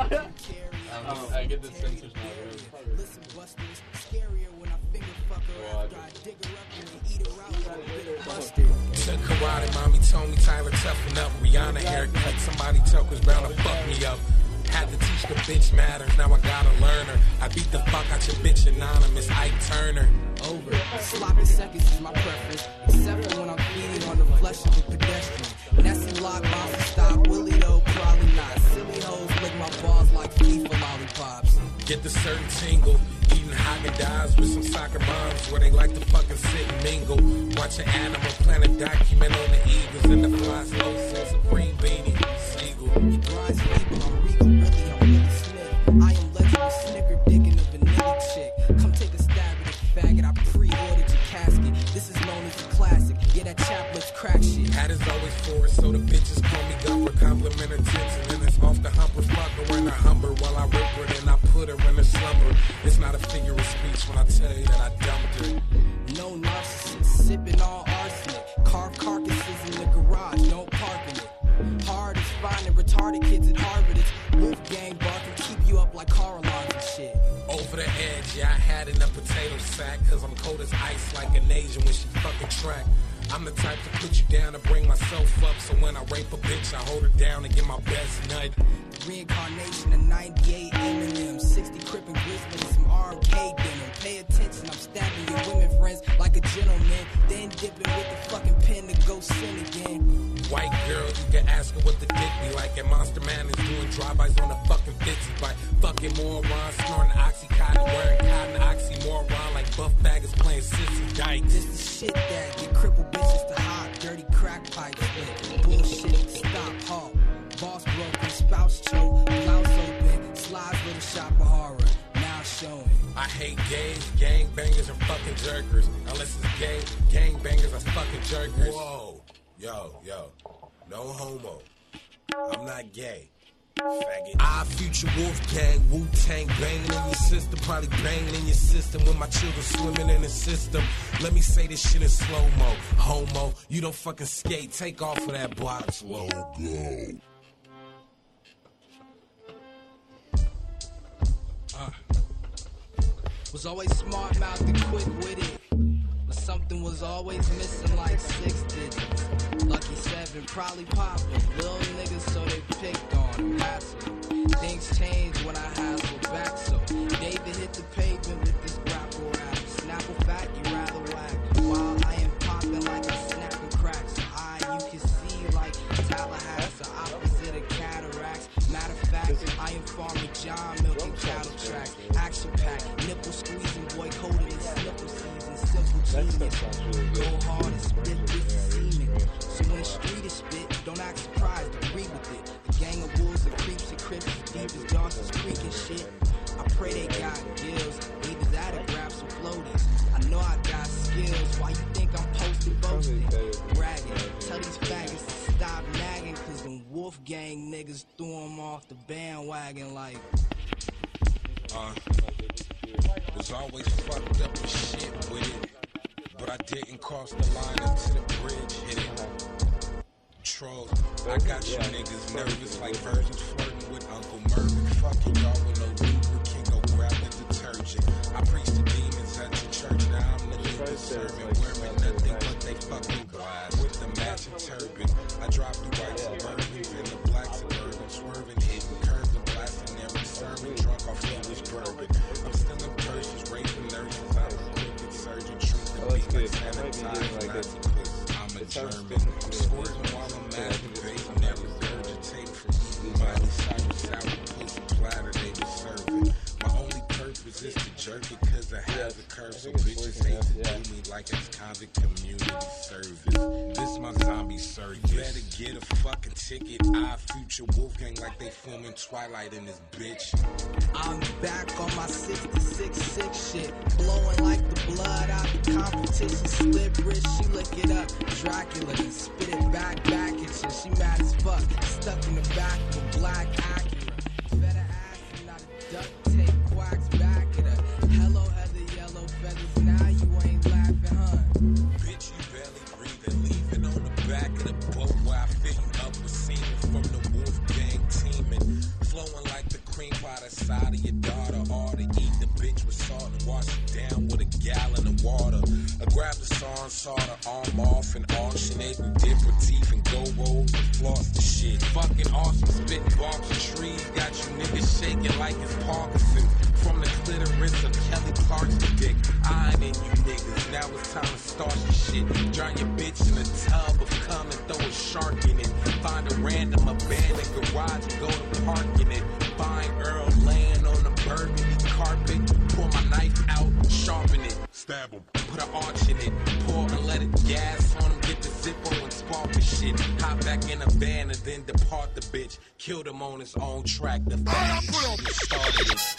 I get the censors now. Said karate, mommy told me Tyler toughen up. Rihanna haircut, somebody took was bound to fuck me up. Had to teach the bitch matters, now I gotta learn her. I beat the fuck out your bitch anonymous, Ike Turner. Over. Sloppy seconds is my preference, except for when I'm feeding on the flesh of a pedestrian. Nessie lock, bossy stop, Willie though, probably not. Silly hoes lick my balls like FIFA lollipops. Get the certain tingle, eating Haagen-Dazs with some soccer moms where they like to fucking sit and mingle. Watch an Animal Planet document on the eagles and the fly slow sense of green beanie, seagull. Grind people, I'm regal, really, I'm Willie Smith. I am legend, snicker dickin' a vanilla chick. Come take a stab at a faggot, I pre-ordered your casket. This is known as a classic, yeah, that chap looks crack shit. Hat is always for it, so the bitches call me Gumper. Compliment her tits, and then it's off the humper. Fuck her in her humber while I rip her, then I put her in her slumber. It's not a figure of speech when I tell you that I dumped her. No narcissist, sipping all arsenic. Carve carcasses in the garage, don't park in it. Hard is finding retarded kids at Harvard. It's Wolfgang barking, keep you up like car alarms and shit. Over the edge, yeah, I had in a potato sack. Cause I'm cold as ice like an Asian when she fucking track. I'm the type to put you down and bring myself up. So when I rape a bitch, I hold her down and get my best nut. Reincarnation of 98 Eminem, 60 Crip and Grizzly, some arcade denim. Pay attention, I'm stabbing your women friends like a gentleman. Then dipping with the fucking pen to go sin again. White girl, you can ask her what the dick be like. And Monster Man is doing drive-bys on a fucking 50 bike. Fucking moron, snorting oxycontin, wearing cotton oxymoron like buff baggers playing sissy dykes. This the shit that get crippled bitches to hot, dirty crack pipes with. Bullshit, stop, halt. Boss broken, spouse choke, blouse open, slides with a shop of horror, now showing. I hate gays, gangbangers, and fucking jerkers. Unless it's gay, gangbangers are fucking jerkers. Whoa, yo, no homo. I'm not gay. Faggot. I future Wolfgang, Wu-Tang banging in your system, probably banging in your system when my children swimming in the system. Let me say this shit in slow-mo. Homo, you don't fucking skate, take off of that block. Slow go. Was always smart mouthed and quick witted. But something was always missing like 6 digits. Lucky 7, probably poppin'. Little niggas, so they picked on him, hassle. Things changed when I hassled back, so David hit the pavement with this grapple rap. Snapple fat, you rather whack. While I am popping like a snapping crack, so you can see like Tallahassee, opposite of cataracts. Matter of fact, I am Farmer John milking cattle tracks. Action pack, nipple squeezing, boy coding in slipper season. Simple genius, go hard and spit this semen. So when the street is spit, don't act surprised, agree with it. The gang of wolves and creeps and crips, as deep as Dawson's Creek and shit. I pray they got gills, either that or grab some floaties. I know I got skills, why you think I'm posted boasting? Bragging, tell these faggots to stop nagging, cause them Wolfgang niggas threw them off the bandwagon like. Was always fucked up with shit with it, but I didn't cross the line until the bridge hit it. Trolls, I got you niggas nervous like virgins flirting with Uncle Mervin. Fucking y'all with no lubricant, go grab the detergent. I preach to demons at your church, now I'm the leader servant. Wearing nothing but they fucking glass with the matching turban. I drop the white suburbans and the black suburban, swerving, hitting curves and blasting every sermon. Drunk off English bourbon. I'm still in purses, raping nurses. I'm a crooked surgeon, truth to be like sanitized, Nazi puss. I'm a German. I'm squirting while I'm masturbating. Never regurgitating from eating Miley Cyrus sour pussy platter they be serving. My only purpose is to jerk it cause I have a curve. So bitches hate to do me like it's convict community service. This my zombie service. Better get a fucking ticket. I future Wolfgang like they filming Twilight in this bitch. I'm back on my 66 shit, blowing like the blood out the competition. Slip wrist, she lick it up. Dracula and spit it back at you. She mad as fuck, stuck in the back of a black Acura. Better ass and not a duct tape quacks back at her. Hello, heather, yellow feathers. Now you ain't laughing, huh? Bitch, you barely breathing, leaving on the back of the boat where I fill you up with semen from the Wolfgang teaming. Flowing like the cream by the side of your daughter. Or to eat the bitch with salt and wash it down with a gallon of water. I grab the saw and saw the arm off and auction it and dip her teeth and go roll and floss the shit. Fucking awesome, spitting barks and trees. Got you niggas shaking like it's Parkinson. From the clitoris of Kelly Clarkson dick. Iron in you niggas. Now it's time to start your shit. Drown your bitch in a tub of cum and throw a shark in it. Find a random abandoned garage and go to park in it. Find Earl laying on the burgundy carpet. Pull my knife out, sharpen it. Stab him. Put an arch in it. Pour and let it gas on him. Get the Zippo and spark the shit. Hop back in a van and then depart the bitch. Killed him on his own track. The fucking started it.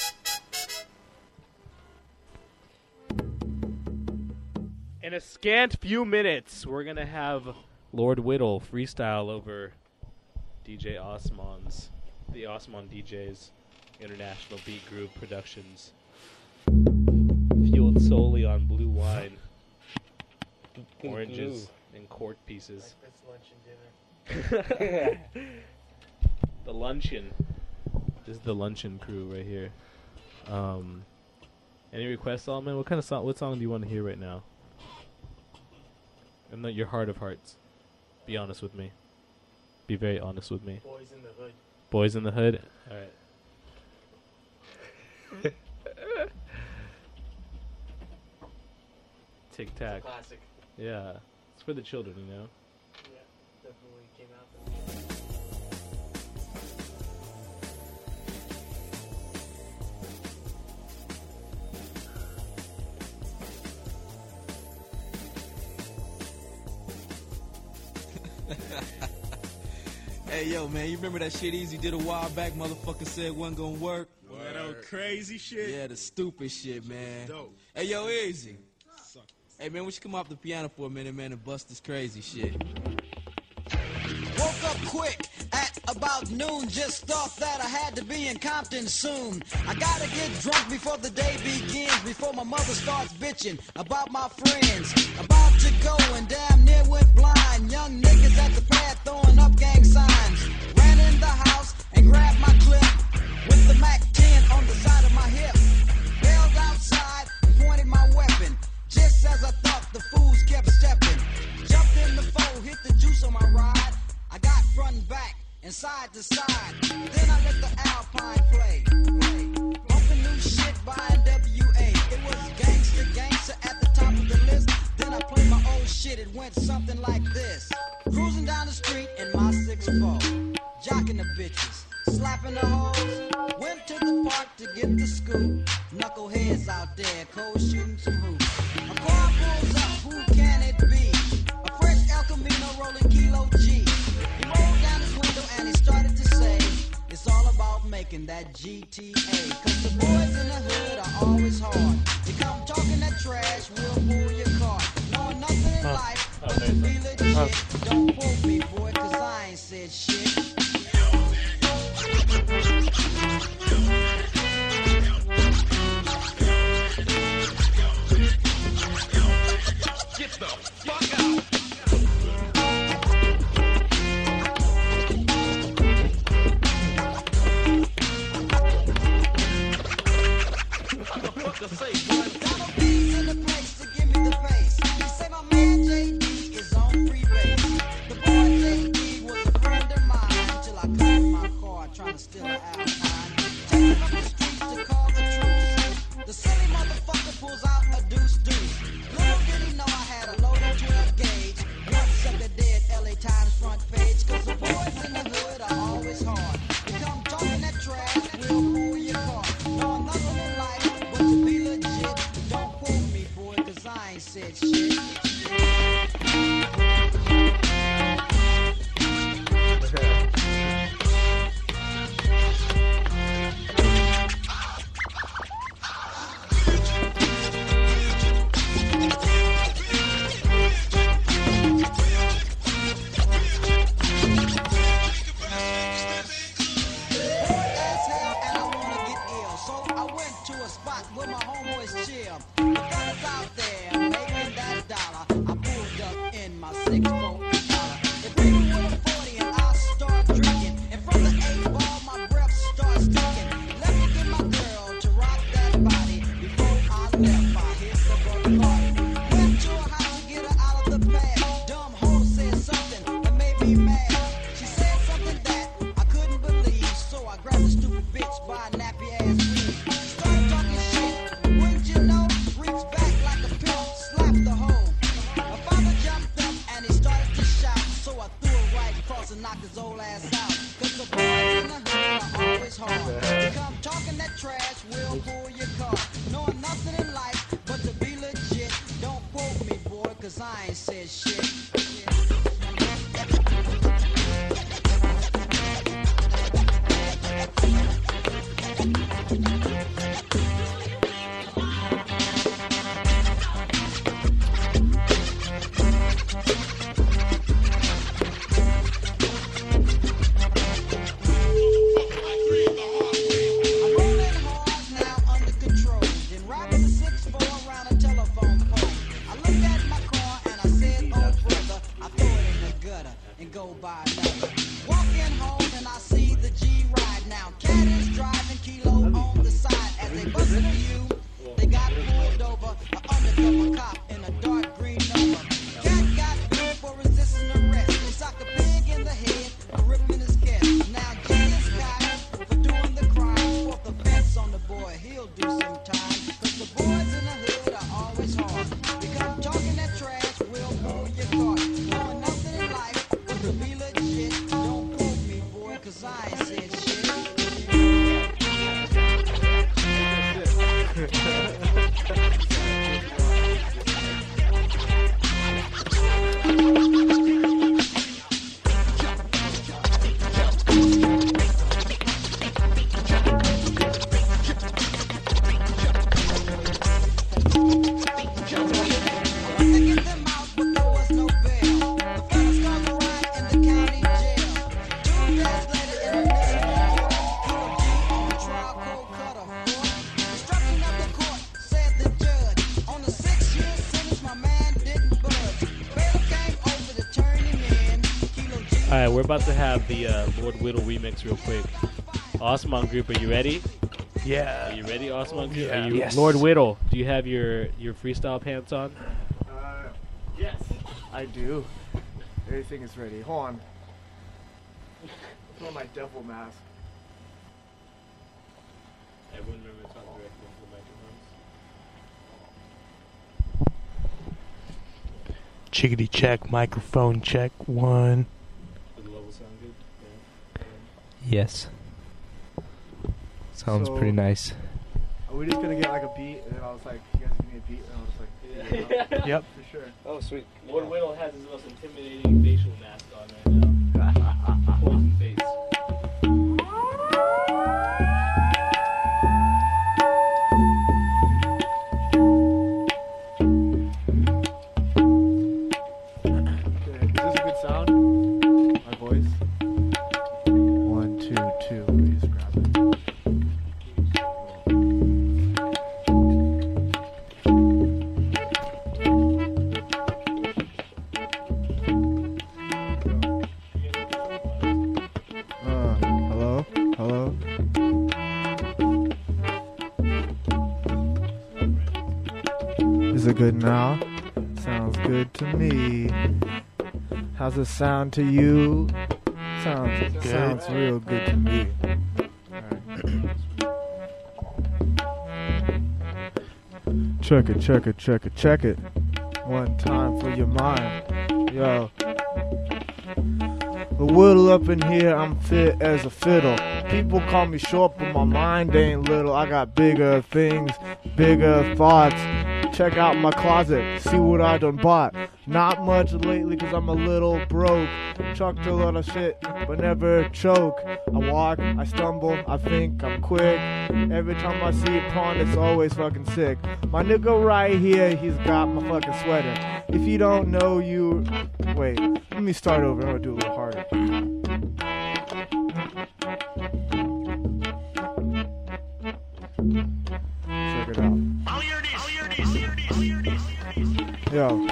In a scant few minutes, we're going to have Lord Whittle freestyle over DJ Osmon's, the Osmon DJs, International Beat Group Productions, fueled solely on blue wine, oranges, and quart pieces. That's lunch and dinner. The luncheon. This is the luncheon crew right here. Any requests, Solomon? What kind of song? What song do you want to hear right now? And not your heart of hearts. Be honest with me. Be very honest with me. Boys in the Hood. Boys in the Hood? Alright. Tic Tac. Classic. Yeah. It's for the children, you know? Yeah, definitely came out. Hey, yo, man, you remember that shit Easy did a while back? Motherfucker said wasn't gonna work. That old crazy shit? Yeah, the stupid shit, man. Dope. Hey, yo, Easy. Hey, man, we should come off the piano for a minute, man, and bust this crazy shit. Woke up quick at about noon. Just thought that I had to be in Compton soon. I gotta get drunk before the day begins, before my mother starts bitching about my friends. About to go and damn near went blind. Young niggas at the pad throwing up gang signs. Ran in the house and grabbed my clip with the Mac 10 on the side of my hip. Bailed outside heads out there, cold shooting some hoops. A car pulls up, who can it be? A fresh El Camino rolling Kilo G. He rolled down his window and he started to say, it's all about making that GTA. Cause the boys in the hood are always hard. You come talking that trash, we'll pull your car. Knowing nothing in life but to be legit. Don't quote me, boy, cause I ain't said shit. Get the fuck out! Donald B's in the place to give me the bass. He say my man JD is on free base. The boy JD was a friend of mine until I cut in my car trying to steal an Alpine. Take him up the street to call the truce. The silly motherfucker pulls out a deuce. Little did he know I had a loaded 12 gauge. One sucker dead, LA Times front page. Cause the boys in the hood are always hard. You come talking that trash, we'll pull your car. Knowing nothing in life but to be legit. Don't quote me, boy, cause I ain't said shit. Alright, we're about to have the Lord Whittle remix real quick. Osman Group, are you ready? Yeah. Are you ready, Osman Group? Yeah. Are you, Yes. Lord Whittle, do you have your freestyle pants on? Yes, I do. Everything is ready. Hold on. Put on my devil mask. Everyone remember to talk directly into the microphones. Chickadee check, microphone check, 1. Does the level sound good? Yes. Sounds So- pretty nice. I We're just gonna get like a beat, and then I was like, you guys give me a beat, and I was like, yeah, Yep. for sure. Oh, sweet. Lord Whittle has his most intimidating facial mask on right now. Closing face. Okay, is this a good sound? My voice. 1, 2, 2. Let me just grab it. Hello? Hello? Is it good now? Sounds good to me. How's it sound to you? Sounds real good to me. Check it. One time for your mind. Yo. The Whittle up in here, I'm fit as a fiddle. People call me short, but my mind ain't little. I got bigger things, bigger thoughts. Check out my closet, see what I done bought. Not much lately, cause I'm a little broke. Chucked a lot of shit, but never choke. I walk, I stumble, I think I'm quick. Every time I see a pond, it's always fucking sick. My nigga right here, he's got my fucking sweater. If you don't know you... Wait, let me start over. I'm gonna do a little harder. Check it out. Yo.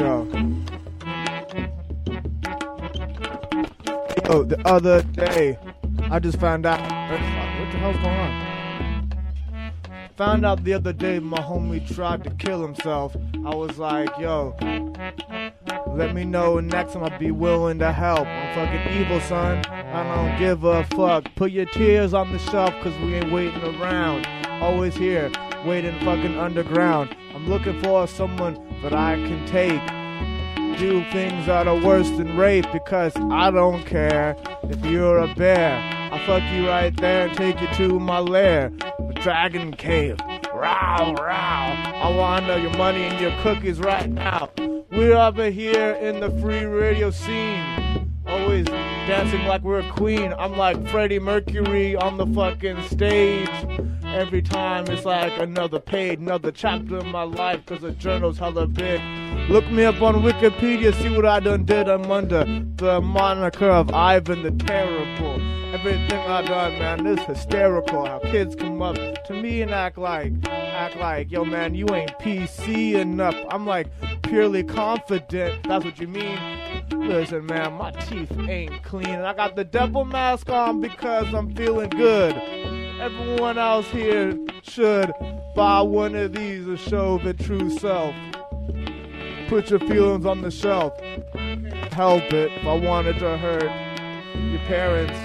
Yo, the other day, I just found out. What the hell's going on? Found out the other day my homie tried to kill himself. I was like, yo, let me know next time I'd be willing to help. I'm fucking evil, son. I don't give a fuck. Put your tears on the shelf, cause we ain't waiting around. Always here, waiting fucking underground. I'm looking for someone that I can take. Do things that are worse than rape, because I don't care if you're a bear. I'll fuck you right there and take you to my lair. The dragon cave. Row, row. I wanna your money and your cookies right now. We're over here in the free radio scene. Always dancing like we're a queen. I'm like Freddie Mercury on the fucking stage. Every time it's like another page, another chapter of my life, cause the journal's hella big. Look me up on Wikipedia, see what I done did. I'm under the moniker of Ivan the Terrible. Everything I done, man, is hysterical. How kids come up to me and act like, yo, man, you ain't PC enough. I'm like purely confident. That's what you mean? Listen, man, my teeth ain't clean. And I got the devil mask on because I'm feeling good. Everyone else here should buy one of these to show their true self. Put your feelings on the shelf. Help it if I wanted to hurt your parents.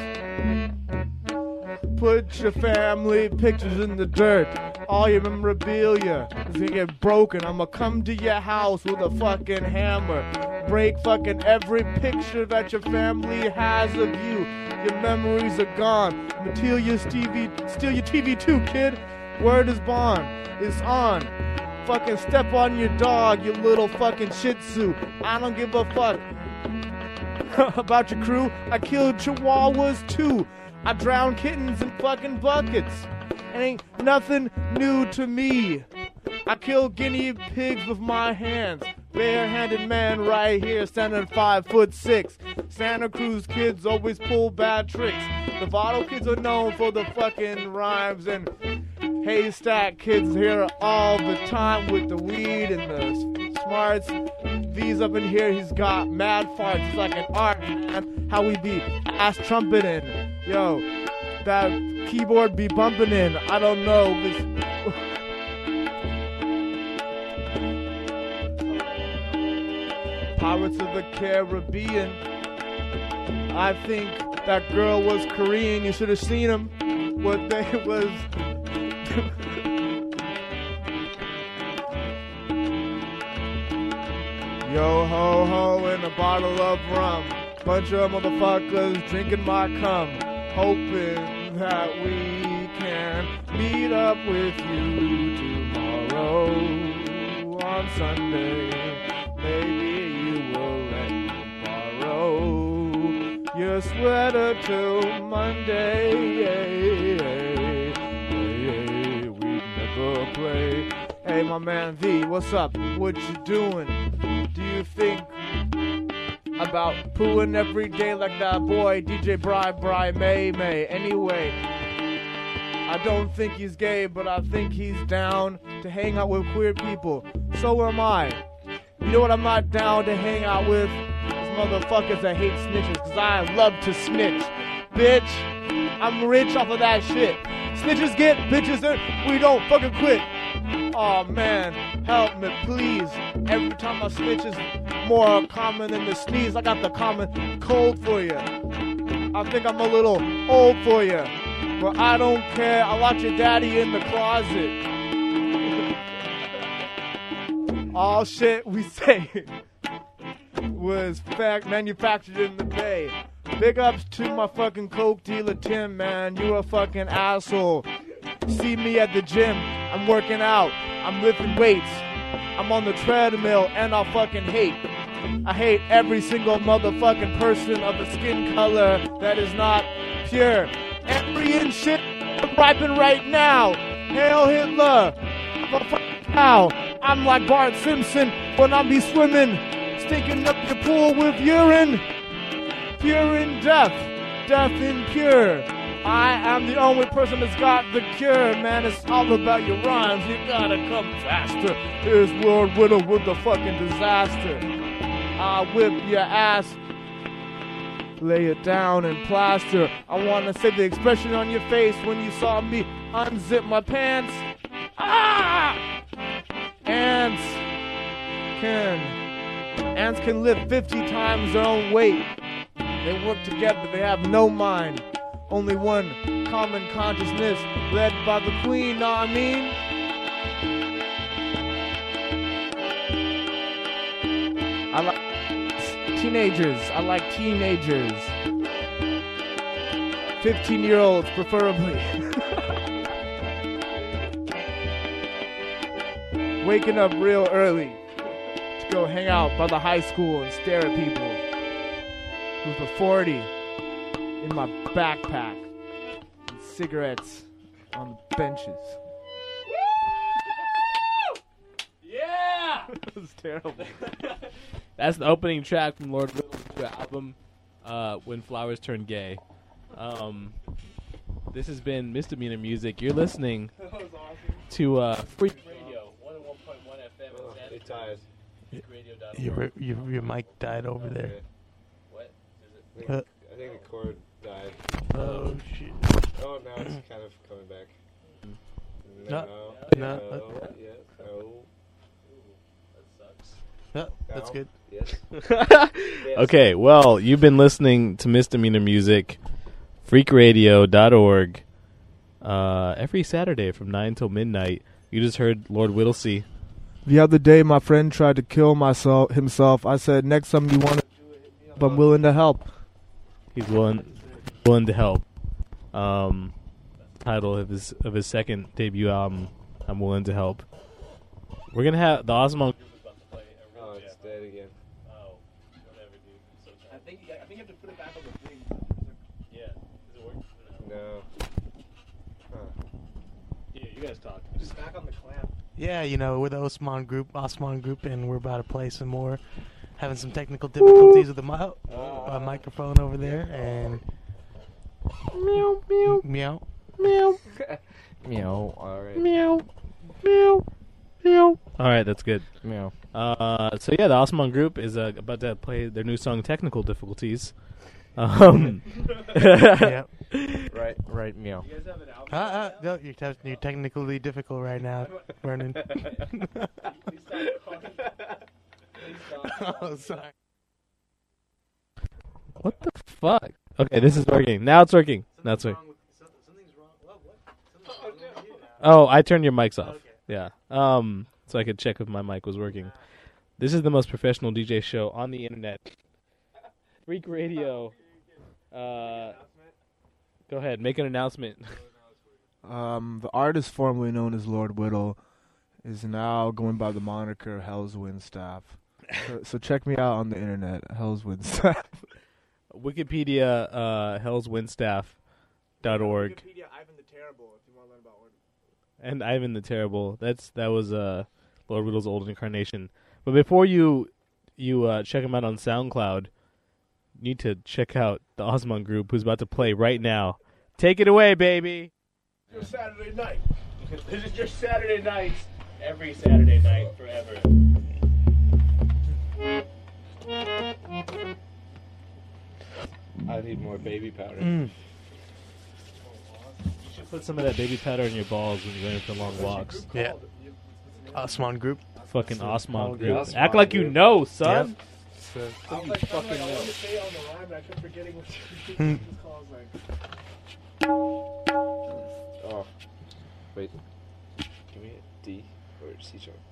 Put your family pictures in the dirt. All your memorabilia is gonna get broken. I'ma come to your house with a fucking hammer. Break fucking every picture that your family has of you. Your memories are gone. Steal your TV too, kid. Word is bond. It's on. Fucking step on your dog, you little fucking shih tzu. I don't give a fuck about your crew. I killed chihuahuas too. I drowned kittens in fucking buckets. It ain't nothing new to me. I kill guinea pigs with my hands. Bare-handed man right here, standing 5'6". Santa Cruz kids always pull bad tricks. The Votto kids are known for the fucking rhymes, and Haystack kids here all the time with the weed and the smarts. V's up in here, he's got mad farts. It's like an art, man. How we be ass trumpeting. Yo, that keyboard be bumping in. I don't know. Pirates of the Caribbean. I think that girl was Korean. You should have seen them. What they was. Yo ho ho and a bottle of rum. Bunch of motherfuckers drinking my cum. Hoping that we can meet up with you tomorrow on Sunday. Maybe you will let me borrow your sweater till Monday. We never play. Hey, my man V, what's up? What you doing? Do you think about pooing every day like that boy DJ Bri May? Anyway, I don't think he's gay, but I think he's down to hang out with queer people. So am I. You know what I'm not down to hang out with? These motherfuckers that hate snitches, cause I love to snitch. Bitch, I'm rich off of that shit. Snitches get bitches in, we don't fucking quit. Aw, man, help me please. Every time I snitch is more common than the sneeze. I got the common cold for you. I think I'm a little old for you, but I don't care. I locked your daddy in the closet. All shit we say was manufactured in the Bay. Big ups to my fucking coke dealer Tim, man. You a fucking asshole. See me at the gym, I'm working out, I'm lifting weights, I'm on the treadmill, and I fucking hate. I hate every single motherfucking person of a skin color that is not pure. Every and shit I'm ripping right now. Hail Hitler. I'm a fucking cow. I'm like Bart Simpson when I be swimming, stinking up your pool with urine. Pure in death, death in pure. I am the only person that's got the cure, man. It's all about your rhymes. You gotta come faster. Here's Lord Whittle with the fucking disaster. I whip your ass, lay it down in plaster. I wanna say the expression on your face when you saw me unzip my pants. Ah! Ants can lift 50 times their own weight. They work together, they have no mind. Only one common consciousness, led by the queen, know what I mean? I like teenagers. 15-year-olds, preferably. Waking up real early to go hang out by the high school and stare at people. With a 40 in my backpack and cigarettes on the benches. Yeah! That was terrible. That's the opening track from Lord Whittle's new album, When Flowers Turn Gay. This has been Misdemeanor Music. You're listening to Freak Radio, 101.1 FM. It died. Your mic died over there. What? I think the cord died. Oh shit. Oh, now it's kind of coming back. No. No. That's good. Yes. Okay, well, you've been listening to Misdemeanor Music, freakradio.org, every Saturday from 9 till midnight. You just heard Lord Whittlesey. The other day, my friend tried to kill himself. I said, next time you want to do it, I'm willing to help. He's willing to help. Title of his second debut album, I'm Willing to Help. We're gonna have the Osmond. Oh, it's dead again. Oh, whatever, dude. So I think you have to put it back on the thing. Yeah. Does it work? No. Huh. Yeah, you guys talk. Just back on the clamp. Yeah, you know, we're the Osman Group, and we're about to play some more. Having some technical difficulties with the microphone over there, and meow, meow, meow, meow, Meow. All right. meow, meow, meow. All right, that's good. Meow. So yeah, the Osman Group is about to play their new song, Technical Difficulties. Yep. Right. Meow. You guys have an album? No, you're technically difficult right now, Vernon. Oh, sorry. What the fuck? Okay, this is working. Now it's working. Now it's working. Oh, I turned your mics off. Yeah. So I could check if my mic was working. This is the most professional DJ show on the internet. Freak Radio. Go ahead, make an announcement. The artist formerly known as Lord Whittle is now going by the moniker Hell's Windstaff. So check me out on the internet, Hell's Windstaff. Wikipedia, hellswindstaff.org. Wikipedia, Ivan the Terrible, if you want to learn about Lord. And Ivan the Terrible. That was Lord Whittle's old incarnation. But before you check him out on SoundCloud, you need to check out the Osmond Group, who's about to play right now. Take it away, baby. Your Saturday night. This is your Saturday nights. Every Saturday night forever. I need more baby powder. You should put some of that baby powder in your balls when you're going for long walks. Yeah. Osmond Group. Fucking Osmond The Group. Osmond Act like you Group. know, son. Yep. I was like, fucking I wanted to say it on the rhyme, and I kept forgetting what you called. Oh. Wait. Give me a D or a C sharp.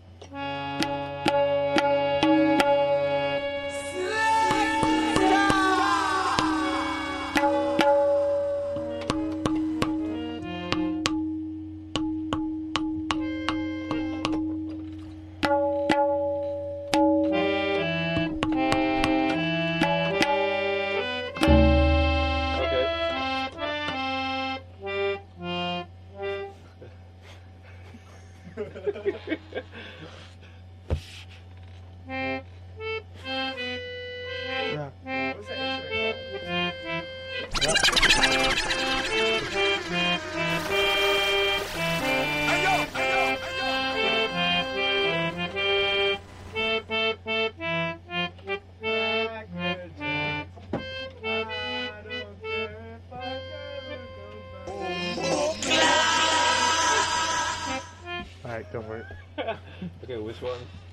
All right, don't worry. Okay, which one?